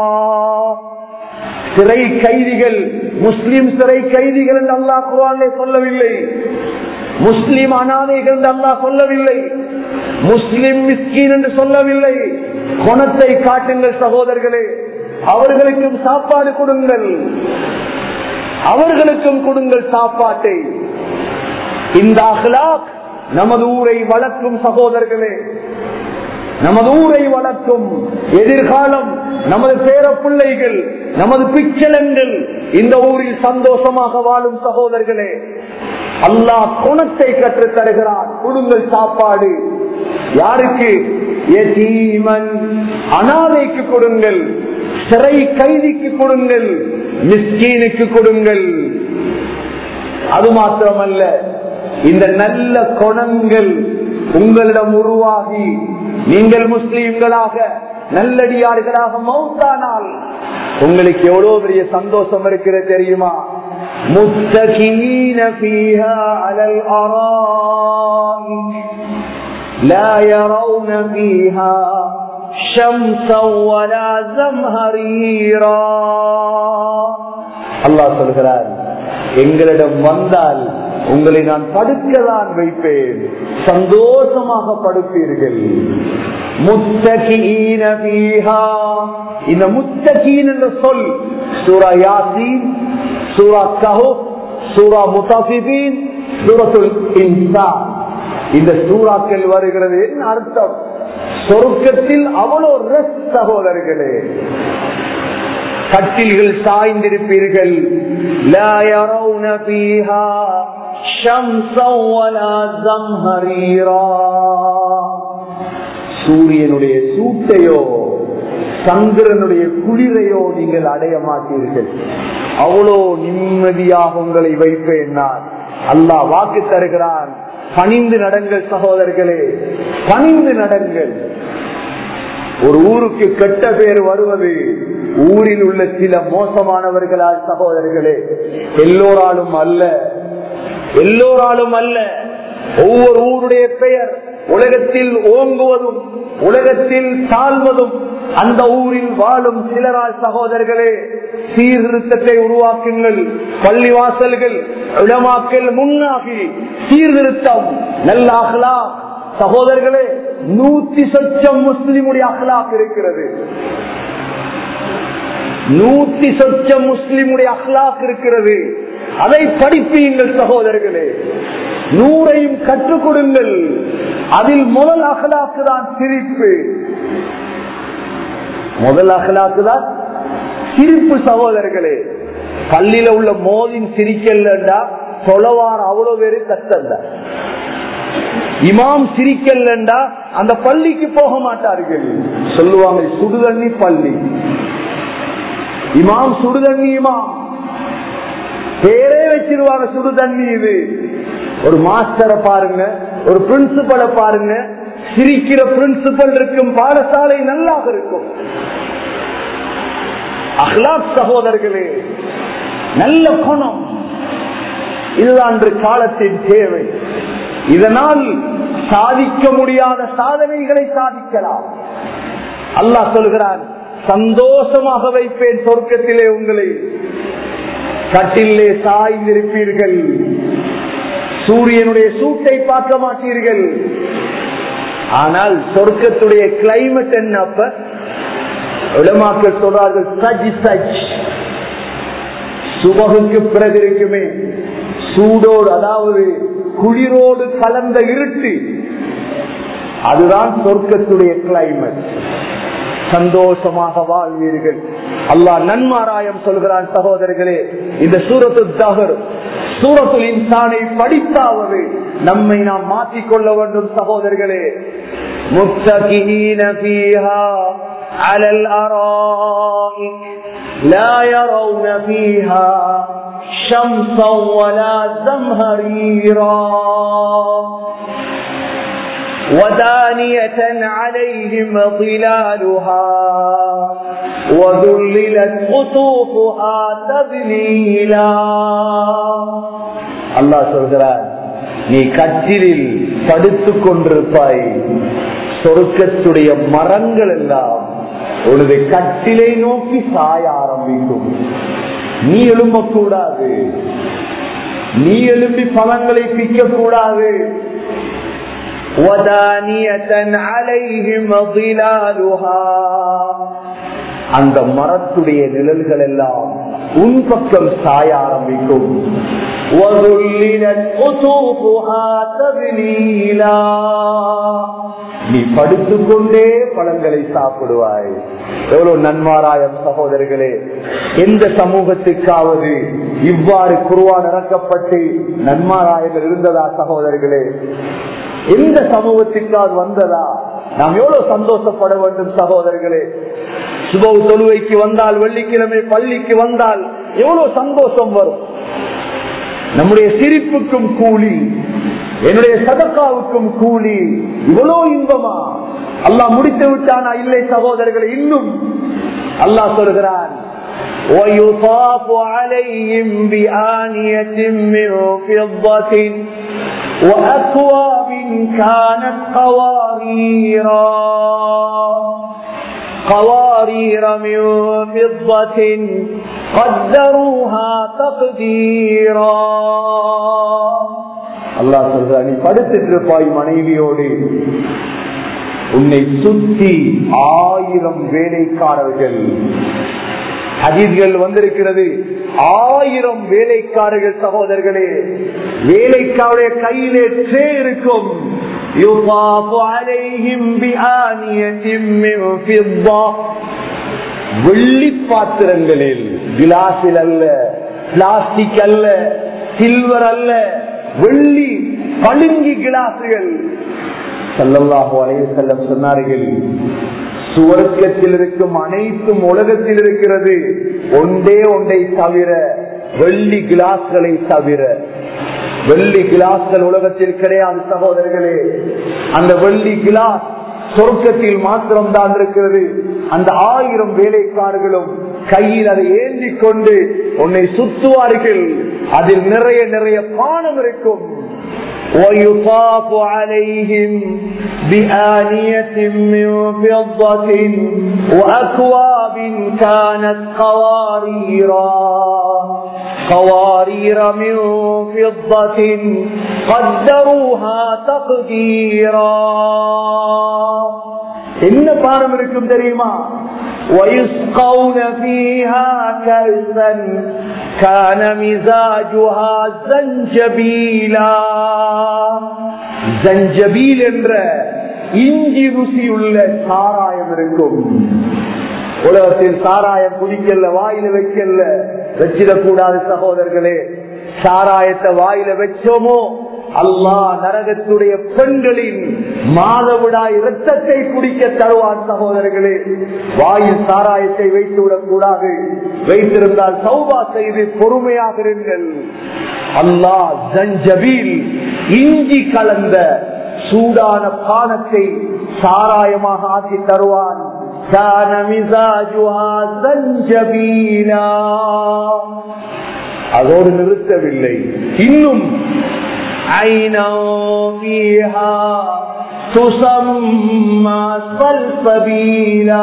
சிறை கைதிகள். முஸ்லிம் சிறை கைதிகள் என்று அல்லாஹ் குர்ஆனிலே சொல்லவில்லை. முஸ்லிம் அனாதைகள் என்று அல்லாஹ் சொல்லவில்லை. முஸ்லிம் மிஸ்கீன் என்று சொல்லவில்லை. குணத்தை காட்டுங்கள் சகோதரர்களே. அவர்களுக்கும் சாப்பாடு கொடுங்கள், அவர்களுக்கும் கொடுங்கள் சாப்பாட்டை. இந்த அஹ்லாக் நமது ஊரை வளர்க்கும் சகோதரர்களே, நமது ஊரை வளர்க்கும். எதிர்காலம் நமது பேர பிள்ளைகள், நமது பிச்சலங்கள் இந்த ஊரில் சந்தோஷமாக வாழும் சகோதரர்களே. அல்லாஹ் குணத்தை கற்றுத் தருகிறான். கொடுங்கள் சாப்பாடு. யாருக்கு? யதீமன், அனாதைக்கு கொடுங்கள். சிறை கைதிக்கு கொடுங்கள். மிஸ்கீனுக்கு கொடுங்கள். அது மாத்திரமல்ல, இந்த நல்ல குணங்கள் உங்களிடம் உருவாகி நீங்கள் முஸ்லீம்களாக நல்லடியார்களாக மௌத்தானால் உங்களுக்கு எவ்வளவு பெரிய சந்தோஷம் இருக்கிறது தெரியுமா? முத்தகீன ஃபீஹா அலல் அராயிக் லா யரவுன ஃபீஹா ஷம்ஸன் வலா ஸம்ஹரீரா. அல்லாஹ் சொல்கிறார், எங்களிடம் வந்தால் உங்களை நான் படுக்கதான் வைப்பேன், சந்தோஷமாக படுப்பீர்கள். முத்தகீன ஃபீஹா. இந்த முத்தகீன் என்ற சொல் சூரா யாசீன், சூரா கஹஃப், சூரா முத்தஃபிஃபீன், சூரத்துல் இன்சான், இந்த சூறாக்கள் வருகிறது. என்ன அர்த்தம்? சொர்க்கத்தில் அவ்வளோ ரெஸ்ட் சகோதரர்களே. கட்டில்கள் சாய்ந்திருப்பீர்கள். லா யரவுன ஃபீஹா ஷம்ஸன் வலா ஸம்ஹரீரா. சூரியனுடைய சூட்டையோ சந்திரனுடைய குளிரையோ நீங்கள் அடைய மாட்டீர்கள். அவ்வளோ நிம்மதியாக உங்களை வைப்பேன் நான். அல்லாஹ் வாக்கு தருகிறான். பணிந்து நடங்கள் சகோதரர்களே, பணிந்து நடங்கள். ஒரு ஊருக்கு கெட்ட பேர் வருவது ஊரில் உள்ள சில மோசமானவர்களால் சகோதரர்களே, எல்லோராலும் அல்ல, எல்லோராலும் அல்ல. ஒவ்வொரு ஊருடைய பெயர் உலகத்தில் ஓங்குவதும் உலகத்தில் தாழ்வதும் அந்த ஊரில் வாழும் சிலரால் சகோதரர்களே. சீர்திருத்தத்தை உருவாக்குங்கள். பள்ளிவாசல்கள் உலமாக்கள் முன்னாகி சீர்திருத்தம், நல்ல அஹ்லாக் சகோதரர்களே. 100% முஸ்லிமுடைய அஹ்லாக் இருக்கிறது. 100% முஸ்லிமுடைய அஹ்லாக் இருக்கிறது. அதை படிப்பீங்கள் சகோதரர்களே. 100ஐயும் கற்றுக் கொடுங்கள். அதில் முதல் அஹ்லாக்கு தான் சிரிப்பு. முதல் அஹ்லாக்கு தான் சிரிப்பு சகோதரர்களே. பள்ளியில உள்ள மோதின் சிரிக்கல்லா தொலைவார் அவ்வளவு பேரு கஷ்டம். இமாம் சிரிக்கல்லா அந்த பள்ளிக்கு போக மாட்டார்கள். சொல்லுவாங்க சுடுதண்ணி பள்ளி, இமாம் சுடுதண்ணி இமாம் பேரே வச்சிருவாங்க. சுடுதண்ணி இது. ஒரு மாஸ்டரை பாருங்க, ஒரு பிரின்சிபலை பாருங்க, சிரிக்கிற பிரின்சிபல் இருக்கும், பாடசாலை நல்லாக இருக்கும். அஹ்லாக் சகோதரர்களே, நல்ல குணம், இதுதான் காலத்தின் தேவை. இதனால் சாதிக்க முடியாத சாதனைகளை சாதிக்கலாம். அல்லாஹ் சொல்கிறான், சந்தோஷமாக வைப்பேன் சொர்க்கத்திலே உங்களை, கட்டிலே சாய்ந்திருப்பீர்கள், சூரியனுடைய சூட்டை பார்க்க மாட்டீர்கள். ஆனால் சொர்க்கத்துடைய கிளைமேட் என்ன? அப்ப உலமாக்கள் சொல்றார்கள், சஜ் சஜ், சுபகுக்கு பிறகு இருக்குமே சூடோடு, அதாவது குளிரோடு கலந்த இருட்டு, அதுதான் சொர்க்கத்துடைய கிளைமேட். சந்தோஷமாக வாழ்வீர்கள். அல்லாஹ் நன்மாராயம் சொல்கிறான். சகோதரர்களே, இந்த சூரத்துல் தஹர், சூரத்துல் இன்சானை படித்தாவது நம்மை நாம் மாற்றிக்கொள்ள வேண்டும். சகோதரர்களே, முத்தகீன ஃபீஹா அலல் அராயிக் லா யரவுன ஃபீஹா ஷம்ஸன் வலா ஸம்ஹரீரா ودانية عليهم ظلالها وذللت قطوفها تذليلا. அல்லாஹ் சொல்கிறார், நீ கட்டிலில் படுத்துக் கொண்டிருப்பாய், சொர்க்கத்துடைய மரங்கள் எல்லாம் உனது கட்டிலை நோக்கி சாய ஆரம்பிக்கும். நீ எழும்பக்கூடாது, நீ எழும்பி பழங்களை பிக்க கூடாது. அந்த மரத்துடைய நிழல்கள் எல்லாம் உன் பக்கம் சாய ஆரம்பிக்கும். நீ படுத்துக்கொண்டே பழங்களை சாப்பிடுவாய். எவ்வளவு நன்மாராயம் சகோதரர்களே. எந்த சமூகத்துக்காவது இவ்வாறு குர்ஆன் இறக்கப்பட்டு நன்மாராயங்கள் இருந்ததா சகோதரர்களே? எந்த சமூகத்திற்காவது வந்ததா? நாம் எவ்வளவு சந்தோஷப்பட வேண்டும் சகோதரர்களே. சுபஹ் தொழுகைக்கு வந்தால், வெள்ளிக்கிழமை பள்ளிக்கு வந்தால் எவ்வளவு சந்தோஷம் வரும். நம்முடைய சிரிப்புக்கும் கூலி, என்னுடைய சதக்காவுக்கும் கூலி. இவ்வளவு இன்பமா? அல்லாஹ் முடித்து விட்டானா? இல்லை சகோதரர்களே, இன்னும் அல்லாஹ் சொல்கிறான், وَيُطَافُ عَلَيْهِمْ بِآنِيَةٍ مِّن فِضَّةٍ وَأَكْوَابٍ كَانَتْ قَوَارِيرَ مِن فِضَّةٍ قَدَّرُوهَا تَقْدِيرًا. அல்லாஹ் சொல்றான், நீ படுத்துட்டு இருப்பாய் மனைவியோடு, உன்னை சுற்றி 1000 வேலைக்காரர்கள். ஹதீஸ்கள் வந்திருக்கிறது, 1000 வேலைக்காரர்கள். சகோதரர்களே, வேலைக்காரருடைய கையிலே ட்ரே இருக்கும். வெள்ளி பாத்திரங்களில், கிளாஸில் அல்ல, பிளாஸ்டிக் அல்ல, சில்வர் அல்ல, வெள்ளி பளிங்கு கிளாசுகள். ஸல்லல்லாஹு அலைஹி வஸல்லம் சொன்னார்கள், சுவர்க்கத்தில் இருக்கும் அனைத்தும் உலகத்தில் இருக்கிறது, ஒன்றை தவிர, வெள்ளி கிளாஸ்களை தவிர. வெள்ளி கிளாஸ்கள் உலகத்தில் கிடையாது சகோதரர்களே. அந்த வெள்ளி கிளாஸ் சொர்க்கத்தில் மாத்திரம் தான் இருக்கிறது. அந்த 1000 வேலைக்காரர்களும் கையில் அதை ஏந்தி கொண்டு உன்னை சுத்துவார்கள். அதில் நிறைய நிறைய பானம் இருக்கும். وَيُطَافُ عَلَيْهِمْ بِآنِيَةٍ مِّن فِضَّةٍ وَأَكْوَابٍ كَانَتْ قَوَارِيرَ مِن فِضَّةٍ قَدَّرُوهَا تَقْدِيرًا. என்ன பானம் இருக்கும் தெரியுமா? وَيُسْقَوْنَ فِيهَا كَأْسًا كَانَ مِزَاجُهَا زَنْجَبِيلًا. ஜஞ்சபீல் என்ற இஞ்சி ருசியுள்ள சாராயம் இருக்கும். உலகத்தில் சாராயம் குடிக்கல, வாயில வைக்கல, வச்சிடக்கூடாது சகோதரர்களே. சாராயத்தை வாயில வச்சோமோ, அல்லாஹ் நரகத்துடைய பெண்களின் மாதவிடாய் இரத்தத்தை குடிக்க தருவான் சகோதரர்களே. வாயில் சாராயத்தை வைத்து விடக் கூடாது. வைத்திருந்தால் தௌபா செய்து பொறுமையாக இருங்கள். அல்லாஹ் ஜஞ்சபீல், இஞ்சி கலந்த சூடான பானத்தை சாராயமாக ஆக்கி தருவான். கான மிஸாஜுஹா ஸன்ஜபீலா. அதோடு நிறுத்தவில்லை, இன்னும் ஐனா ஃபீஹா துஸம்மா ஸல்ஸபீலா.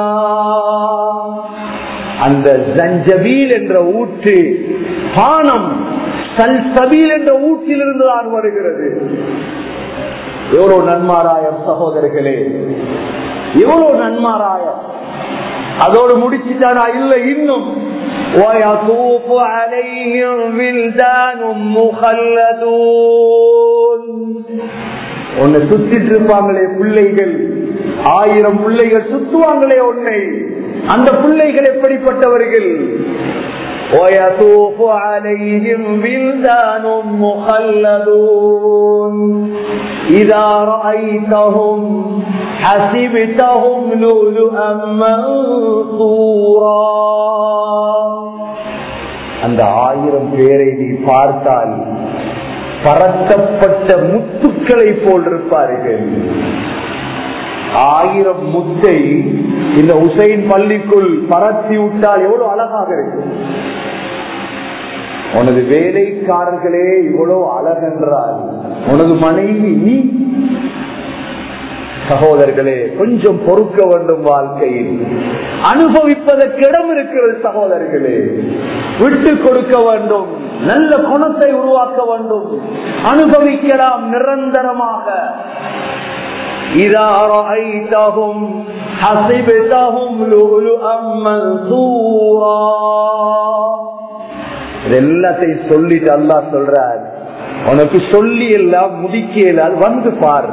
அந்த ஜஞ்சபீல் என்ற ஊற்று பானம் சல்சபீல் என்ற ஊற்றிலிருந்து தான் வருகிறது. எவ்வளவு நன்மாராயம் சகோதரர்களே, எவ்வளவு நன்மாராயம். அதோடு முடிச்சுட்டானா இல்லை, இன்னும் وَيَطُوفُ عَلَيْهِمْ وِلْدَانٌ مُخَلَّدُونَ. உன்னை சுத்திட்டு இருப்பாங்களே பிள்ளைகள், 1000 பிள்ளைகள் சுத்துவாங்களே உன்னை. அந்த பிள்ளைகள் எப்படிப்பட்டவர்கள்? وَيَطُوفُ عَلَيْهِمْ وِلْدَانٌ مُخَلَّدُونَ إِذَا رَأَيْتَهُمْ حَسِبْتَهُمْ لُؤْلُؤًا مَنْثُورًا. அந்த 1000 பேரை நீ பார்த்தால் பரத்தப்பட்ட முத்துக்களை போல் இருப்பார்கள். 1000 முத்தை இந்த உசைன் பள்ளிக்குள் பரத்தி விட்டால் எவ்வளவு அழகாக இருக்கும். உனது வேலைக்காரர்களே இவ்வளவு அழகென்றால் உனது மனைவி நீ. சகோதரர்களே, கொஞ்சம் பொறுக்க வேண்டும். வாழ்க்கையில் அனுபவிப்பதற்கு இடம் இருக்கிறது சகோதரர்களே. விட்டு கொடுக்க வேண்டும், நல்ல குணத்தை உருவாக்க வேண்டும். அனுபவிக்கலாம் நிரந்தரமாக. إذا رأيتهم حسبتهم لؤلؤا منثورا. எல்லாத்தையும் சொல்லிட்டு அல்லாஹ் சொல்றார், உனக்கு சொல்லி எல்லாம் முடிக்கலால் வந்து பாரு.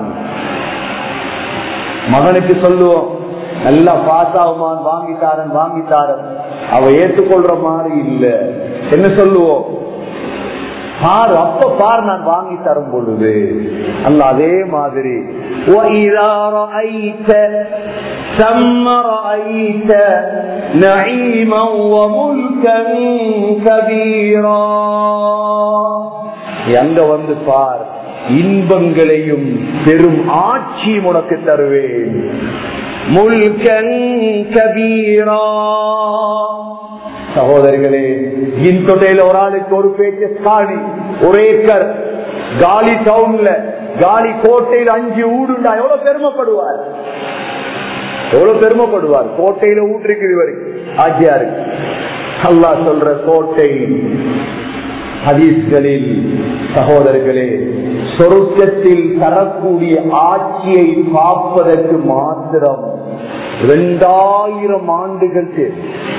மகனுக்கு சொல்லுவோம், நல்லா பாஸ் ஆகுமான், வாங்கித்தாரன் வாங்கித்தாரன், அவ ஏற்றுக்கொள்ற மாதிரி இல்ல. என்ன சொல்லுவோம்? பாரு, அப்ப பாரு நான் வாங்கி தரும் பொழுது. அல்ல அதே மாதிரி وَإِذَا رَأَيْتَ ثَمَّ رَأَيْتَ نَعِيمًا وَمُلْكًا كَبِيرًا. எங்க வந்து பார், இன்பங்களையும் பெரும் ஆட்சியும் உனக்கு தருவேன். முல்கன் கபீரா. சகோதரிகளே, இன்கொட்டையில ஒரு ஆளுக்கு ஒரு பேச்சு காணி, ஒரு ஏக்கர் காலி டவுன்ல, காலி கோட்டையில் 5 ஊடுண்டா எவ்வளவு பெருமைப்படுவார், எவ்வளவு பெருமைப்படுவார். கோட்டையில ஊற்றிருக்கிறது வரைக்கும் ஆட்சியாரு. அல்லாஹ் சொல்ற கோட்டை ஹதீஸ்களில் சகோதரர்களே, சொர்க்கத்தில் தரக்கூடிய ஆட்சியை பார்ப்பதற்கு மாத்திரம் 2000 ஆண்டுகள் தேவை.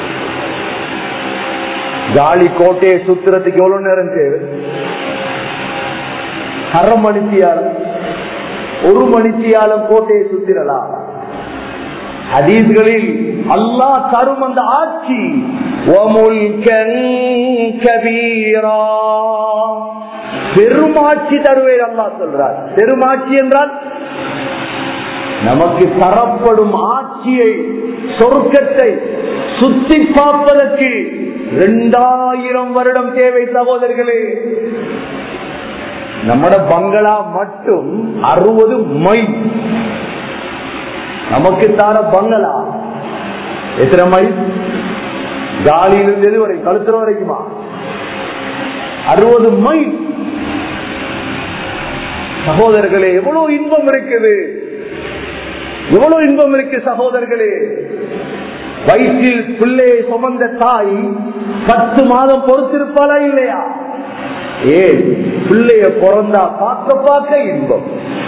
காலி கோட்டையை சுத்துறதுக்கு எவ்வளவு நேரம் தேவை? அரை மணித்தியாலம், 1 மணித்தியாலம் கோட்டையை சுத்திரலாம். ஹதீஸ்களில் அல்லாஹ் தரும் அந்த ஆட்சி பெருமாட்சி தருவேன் அல்லாஹ் சொல்றார். பெருமாட்சி என்றால் நமக்கு தரப்படும் ஆட்சியை, சொர்க்கத்தை சுத்தி பார்ப்பதற்கு 2000 வருடம் தேவை சகோதரர்களே. நம்மட பங்களா மட்டும் 60 மைல். நமக்கு தார பங்களா எத்தனை மைல்? காலியிலிருந்து எது வரை, கழுத்துற வரைக்குமா? 60 மைல். சகோதரர்களே, எவ்வளவு இன்பம் இருக்குது, எவ்வளவு இன்பம் இருக்கு சகோதரர்களே. வயிற்றில் பிள்ளையை சுமந்த தாய் 10 மாதம் பொறுத்திருப்பாளா இல்லையா? ஏன்? பிள்ளைய பிறந்தா பார்க்க பார்க்க இன்பம்.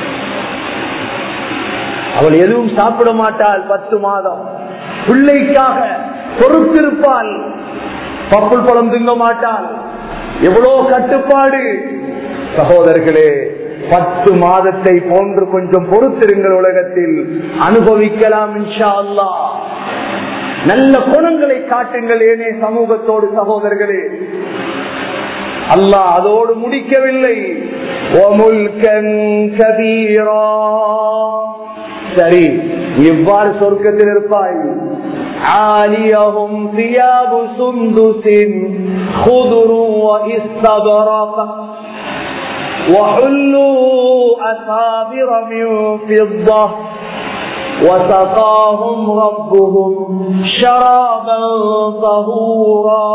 அவள் எதுவும் சாப்பிட மாட்டாள் 10 மாதம். பிள்ளைக்காக பொறுத்திருப்பாள். பப்புள் பழம் திங்க மாட்டாள். எவ்வளவு கட்டுப்பாடு சகோதரர்களே. 10 மாதத்தை போன்று கொஞ்சம் பொறுத்திருங்கள். உலகத்தில் அனுபவிக்கலாம் இன்ஷா அல்லாஹ். நல்ல குணங்களை காட்டுங்கள் ஏனே சமூகத்தோடு சகோதரர்களே. அல்லாஹ் அதோடு முடிக்கவில்லை. சரி, எவ்வாறு சொர்க்கத்தில் இருப்பாய்? ஆலியஹும் தியாபு சுந்துஸின் குதுரு வ இஸ்தபரக. وحلوا أساور من فضة وسقاهم ربهم شرابا طهورا.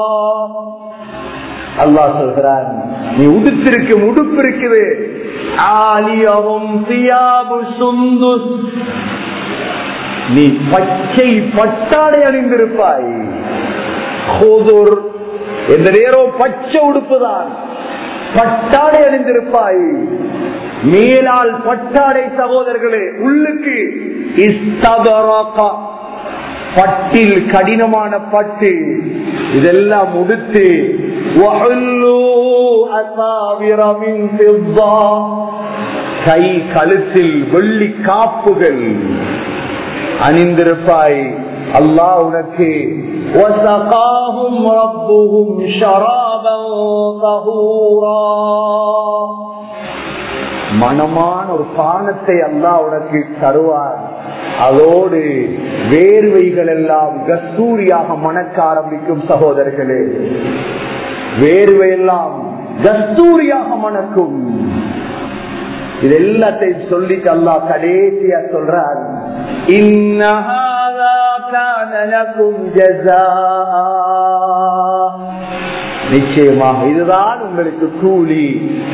அல்லாஹ் சொல்கிறான், நீ உடுத்திருக்கும் உடுப்பு இருக்குது, ஆலியஹும் தியாபு சுந்துஸ், நீ பச்சை பட்டாடை அணிந்திருப்பாய். ஹுதுர் என்ற நேரம் பச்சை உடுப்புதான், பட்டாடை அணிந்திருப்பாய். மேலால் பட்டாடை சகோதரர்களே, உள்ளுக்கு இஸ்தபரக, பட்டில் கடினமான பட்டு, இதெல்லாம் உடுத்து கை கழுத்தில் வெள்ளி காப்புகள் அணிந்திருப்பாய். அல்லாஹ் உனக்கு மனமான ஒரு பானத்தை அல்லாஹ் உனக்கு தருவார். அதோடு வேர்வைகள் எல்லாம் கஸ்தூரியாக மணக்க ஆரம்பிக்கும் சகோதரர்களே, வேர்வையெல்லாம் கஸ்தூரியாக மணக்கும். இது எல்லாத்தையும் சொல்லிட்டு அல்லாஹ் கடைசியா சொல்றார், நிச்சயமாக இதுதான் உங்களுக்கு கூலி.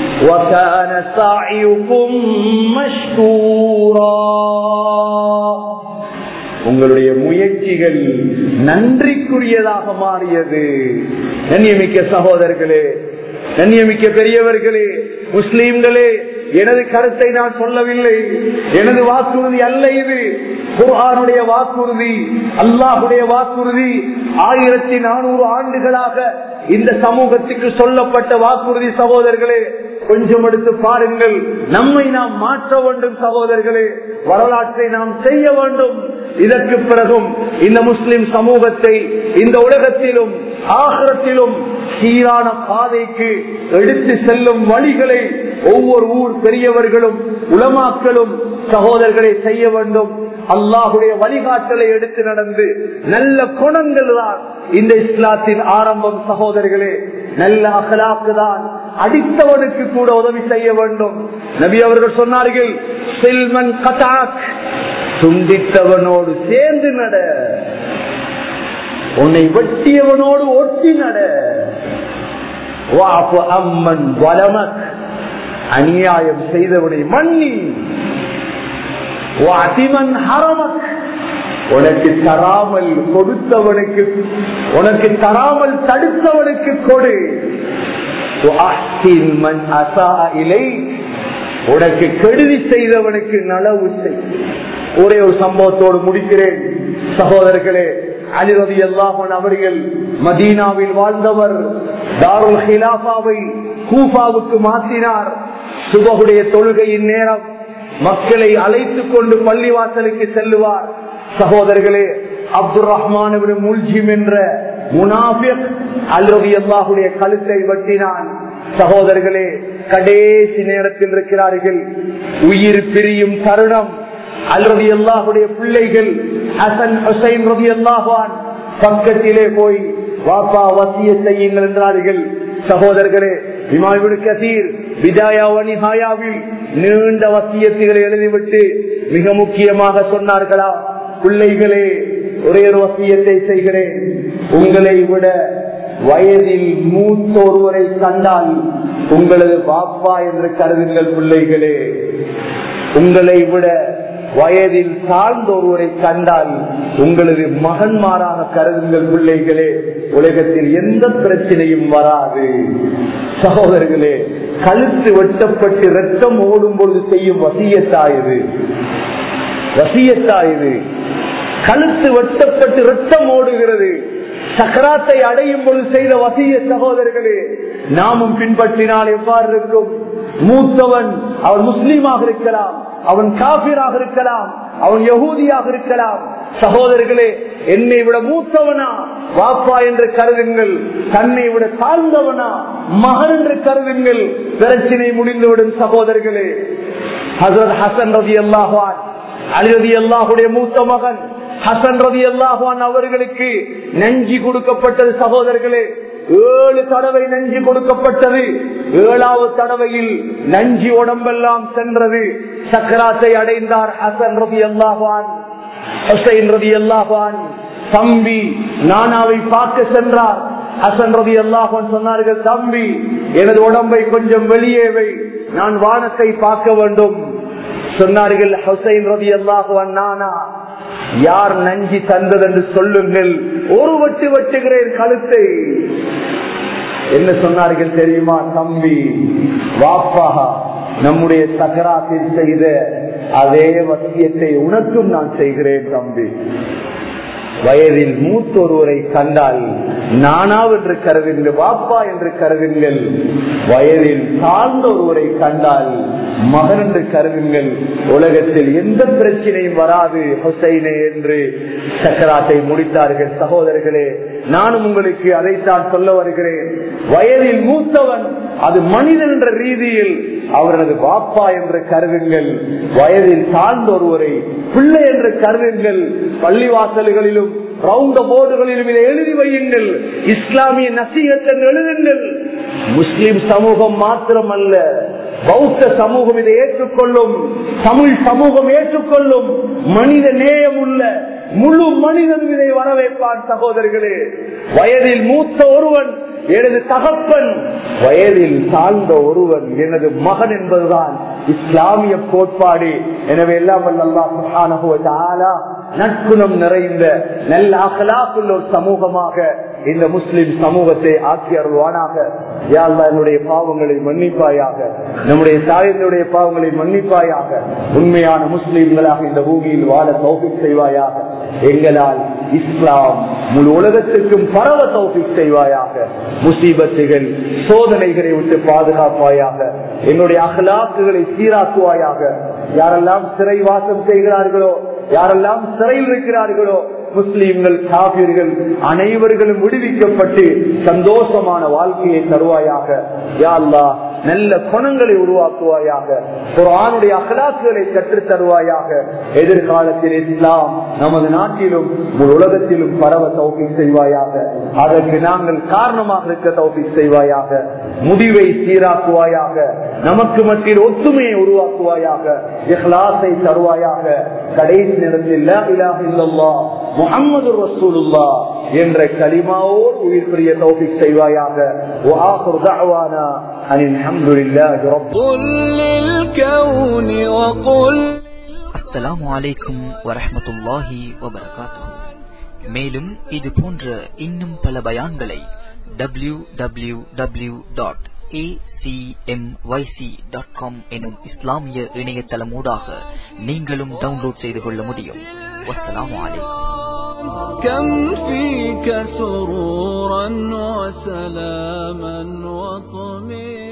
உங்களுடைய முயற்சிகள் நன்றிக்குரியதாக மாறியது. கண்ணியமிக்க சகோதரர்களே, கண்ணியமிக்க பெரியவர்களே, முஸ்லீம்களே, எனது கருத்தை நான் சொல்லவில்லை, எனது வாக்குறுதி அல்ல இது. குர்ஆனுடைய வாக்குறுதி, அல்லாஹுடைய வாக்குறுதி. 1400 ஆண்டுகளாக இந்த சமூகத்துக்கு சொல்லப்பட்ட வாக்குறுதி சகோதரர்களே. கொஞ்சம் எடுத்து பாருங்கள். நம்மை நாம் மாற்ற வேண்டும் சகோதரர்களே, வரலாற்றை நாம் செய்ய வேண்டும். இதற்கு பிறகும் இந்த முஸ்லிம் சமூகத்தை இந்த உலகத்திலும் ஆகிரத்திலும் சீரான பாதைக்கு எடுத்து செல்லும் வழிகளை ஒவ்வொரு ஊர் பெரியவர்களும் உலமாக்களும் சகோதரர்களை செய்ய வேண்டும். அல்லாஹுடைய வழிகாட்டலை எடுத்து நடந்து நல்ல குணங்கள் தான் இந்த இஸ்லாத்தின் ஆரம்பம் சகோதரர்களே. நல்ல அகலாக்கு தான். அடித்தவனுக்கு கூட உதவி செய்ய வேண்டும். நபி அவர்கள் சொன்னார்கள், செல்மன் கதாக், துண்டித்தவனோடு சேர்ந்து நட, உன்னை வெட்டியவனோடு ஒட்டி நட. அம்மன் வலமக், அநியாயம் செய்தவனை மன்னி. ஹரமக், உனக்கு தராமல் கொடுத்தவனுக்கு, உனக்கு தராமல் தடுத்தவனுக்கு கொடு. உனக்கு கெடுதி செய்தவனுக்கு நலவு செய். ஒரே ஒரு சம்பவத்தோடு முடிக்கிறேன் சகோதரர்களே. அலி ரலியல்லாஹு அன்ஹு அவர்கள் மதீனாவில் வாழ்ந்தவர். தாருல் ஹிலாஃபாவை கூஃபாவுக்கு மாற்றினார். சுபஹுடைய தொழுகையின் நேரம் மக்களை அழைத்துக் கொண்டு பள்ளிவாசலுக்கு செல்லுவார். சகோதரர்களே, அப்துல் ரஹ்மான் இப்னு முல்ஜிம் என்ற முனாஃபிக் அலி ரலியல்லாஹுடைய கழுத்தை வெட்டினான். சகோதரர்களே, கடைசி நேரத்தில் இருக்கிறார்கள், உயிர் பிரியும் தருணம். அலி ரலியல்லாஹுடைய பிள்ளைகள் ஹசன் ஹுசைன் ரலியல்லாஹு அன்ஹு பக்கத்திலே போய் வாப்பா வசியத் செய்யுங்கள் என்றார்கள். சகோதரர்களே, இமாம் இப்னு கஸீர் பிதாயா வ நிஹாயாவில் நீண்ட வசியத்துகளை எழுதிவிட்டு மிக முக்கியமாக சொன்னார்களா, பிள்ளைகளே, ஒரே ஒரு வசியத்தை செய்கிறேன். உங்களை விட வயதில் மூத்த ஒருவரை கண்டால் உங்களது பாப்பா என்று கருதுங்கள் பிள்ளைகளே. உங்களை விட வயதில் தாழ்ந்த ஒருவரை கண்டால் உங்களது மகன்மாராக கருதுங்கள் பிள்ளைகளே. உலகத்தில் எந்த பிரச்சனையும் வராது. சகோதரர்களே, கழுத்து வெட்டப்பட்டு ரத்தம் ஓடும் பொழுது செய்யும் வசியத்தாயுது, வசியத்தாயுது. கழுத்து வெட்டப்பட்டு ரத்தம் ஓடுகிறது, சக்கராத்தை அடையும் பொழுது செய்த வசிய. சகோதரர்களே, நாமும் பின்பற்றினால் எவ்வாறு இருக்கும்? மூத்தவன் அவன் முஸ்லீமாக இருக்கலாம், அவன் காபிராக இருக்கலாம், அவன் யகூதியாக இருக்கலாம். சகோதரர்களே, என்னை விட மூத்தவனா வாப்பா என்று கருதுங்கள், தன்னை விட தாழ்ந்தவனா மகன் என்று கருதுங்கள். பிரச்சனை முடிந்துவிடும். சகோதரர்களே, ஹஸரத் ஹசன் ரலியல்லாஹு அன்ஹு, அலி ரலியல்லாஹுடைய மூத்த மகன் ஹசன் ரலியல்லாஹு அன்ஹு அவர்களுக்கு நஞ்சி கொடுக்கப்பட்டது. சகோதரர்களே, 7 தடவை நஞ்சு கொடுக்கப்பட்டது. 7வது தடவையில் நஞ்சு உடம்பெல்லாம் சென்றது. சக்கராத்தை அடைந்தார் ஹசன் ரலியல்லாஹு அன்ஹு. ஹுசைன் ரலியல்லாஹு அன்ஹு தம்பி நானாவை பார்க்க சென்றார். ஹசன் ரலியல்லாஹு அன்ஹு சொன்னார்கள், தம்பி எனது உடம்பை கொஞ்சம் வெளியே வை, நான் வானத்தை பார்க்க வேண்டும். சொன்னார்கள் ஹுசைன் ரலியல்லாஹு அன்ஹு, நானா? யார் நஞ்சி தந்தது என்று சொல்லுங்கள், ஒரு வெட்டு வெட்டுகிறேன் கழுத்தை. என்ன சொன்னார்கள் தெரியுமா? தம்பி, வாப்பா நம்முடைய சக்கராத்தில் செய்த அதே வசியத்தை உனக்கும் நான் செய்கிறேன் தம்பி. வயதில் மூத்த ஒருவரை கண்டால் நானா என்று கருதுங்கள், வாப்பா என்று கருதுங்கள். வயதில் தாழ்ந்த ஒருவரை கண்டால் மகன் என்று கருதுங்கள். உலகத்தில் எந்த பிரச்சனையும் வராது ஹுசைனே என்று சக்கராத்தை முடித்தார்கள். சகோதரர்களே, நானும் உங்களுக்கு அதைத்தான் சொல்ல வருகிறேன். வயதில் மூத்தவன் அது மனிதன் என்ற ரீதியில் அவரது வாப்பா என்று கருதுங்கள். வயதில் தாழ்ந்த ஒருவரை பிள்ளை என்று கருதுங்கள். பள்ளிவாசல்களிலும் ரவுண்ட போர்டுகளிலும் இதை எழுதி வையுங்கள். இஸ்லாமிய நசீகத் என்று எழுதுங்கள். முஸ்லிம் சமூகம் மாத்திரமல்ல, பௌத்த சமூகம் இதை ஏற்றுக்கொள்ளும், தமிழ் சமூகம் ஏற்றுக்கொள்ளும். மனித நேயம் உள்ள முழு மனிதனும் இதை வரவேற்பான். சகோதரர்களே, வயதில் மூத்த ஒருவன் எனது தகப்பன், வயதில் தாழ்ந்த ஒருவன் எனது மகன் என்பதுதான் இஸ்லாமிய கோட்பாடு. எனவே எல்லாம் அல்லாஹ் சுப்ஹானஹு வ தஆலா நற்குணம் நிறைந்த நல்ல அக்லாக்குள்ள ஒரு சமூகமாக இந்த முஸ்லிம் சமூகத்தை ஆக்கி அருள்வானாக. யா அல்லாஹ், என்னுடைய பாவங்களை மன்னிப்பாயாக, நம்முடைய தாயினுடைய பாவங்களை மன்னிப்பாயாக. உண்மையான முஸ்லிம்களாக இந்த பூமியில் வாழ தௌஃபீக் செய்வாயாக. எங்களால் இஸ்லாம் முழு உலகத்திற்கும் பரவ தௌஃபீக் செய்வாயாக. முசீபத்துகள் சோதனைகளை விட்டு பாதுகாப்பாயாக. என்னுடைய அக்லாக்குகளை சீராக்குவாயாக. யாரெல்லாம் சிறை வாசம் செய்கிறார்களோ, யாரெல்லாம் சிறையில் இருக்கிறார்களோ, முஸ்லிம்கள் காபிர்கள் அனைவர்களும் விடுவிக்கப்பட்டு சந்தோஷமான வாழ்க்கையை தருவாயாக. யா அல்லாஹ், நல்ல குணங்களை உருவாக்குவாயாக. குர்ஆனுடைய அக்லாக்குகளை கற்றுத் தருவாயாக. எதிர்காலத்தில் இஸ்லாம் நமது நாட்டிலும் உலகத்திலும் பரவ தௌஃபீக் செய்வாயாக. அதற்கு நாங்கள் காரணமாக இருக்க தௌஃபீக் செய்வாயாக. முடிவை சீராக்குவாயாக. நமக்கு மத்தியில் ஒற்றுமையை உருவாக்குவாயாக. இஹ்லாஸை தருவாயாக. கடைசி நேரத்தில் லா இலாஹ இல்லல்லாஹ் முஹம்மதுர் ரசூலுல்லாஹ் என்ற கலிமாவோடு உயிர் பிரிய தௌஃபீக் செய்வாயாக. வ ஆகிரு தஅவானா அனில் ஹம்துலில்லாஹி ரப்பில் ஆலமீன். அஸ்ஸலாமு அலைக்கும் வரஹ்மத்துல்லாஹி வபரகாத்துஹு. மேலும் இது போன்ற இன்னும் பல பயான்களை www.acmyc.com எனும் இஸ்லாமிய இணையதளமூடாக நீங்களும் டவுன்லோட் செய்து கொள்ள முடியும். வஸ்ஸலாமு அலைக்கும். كم فيك سرورا وسلاما وطمئنا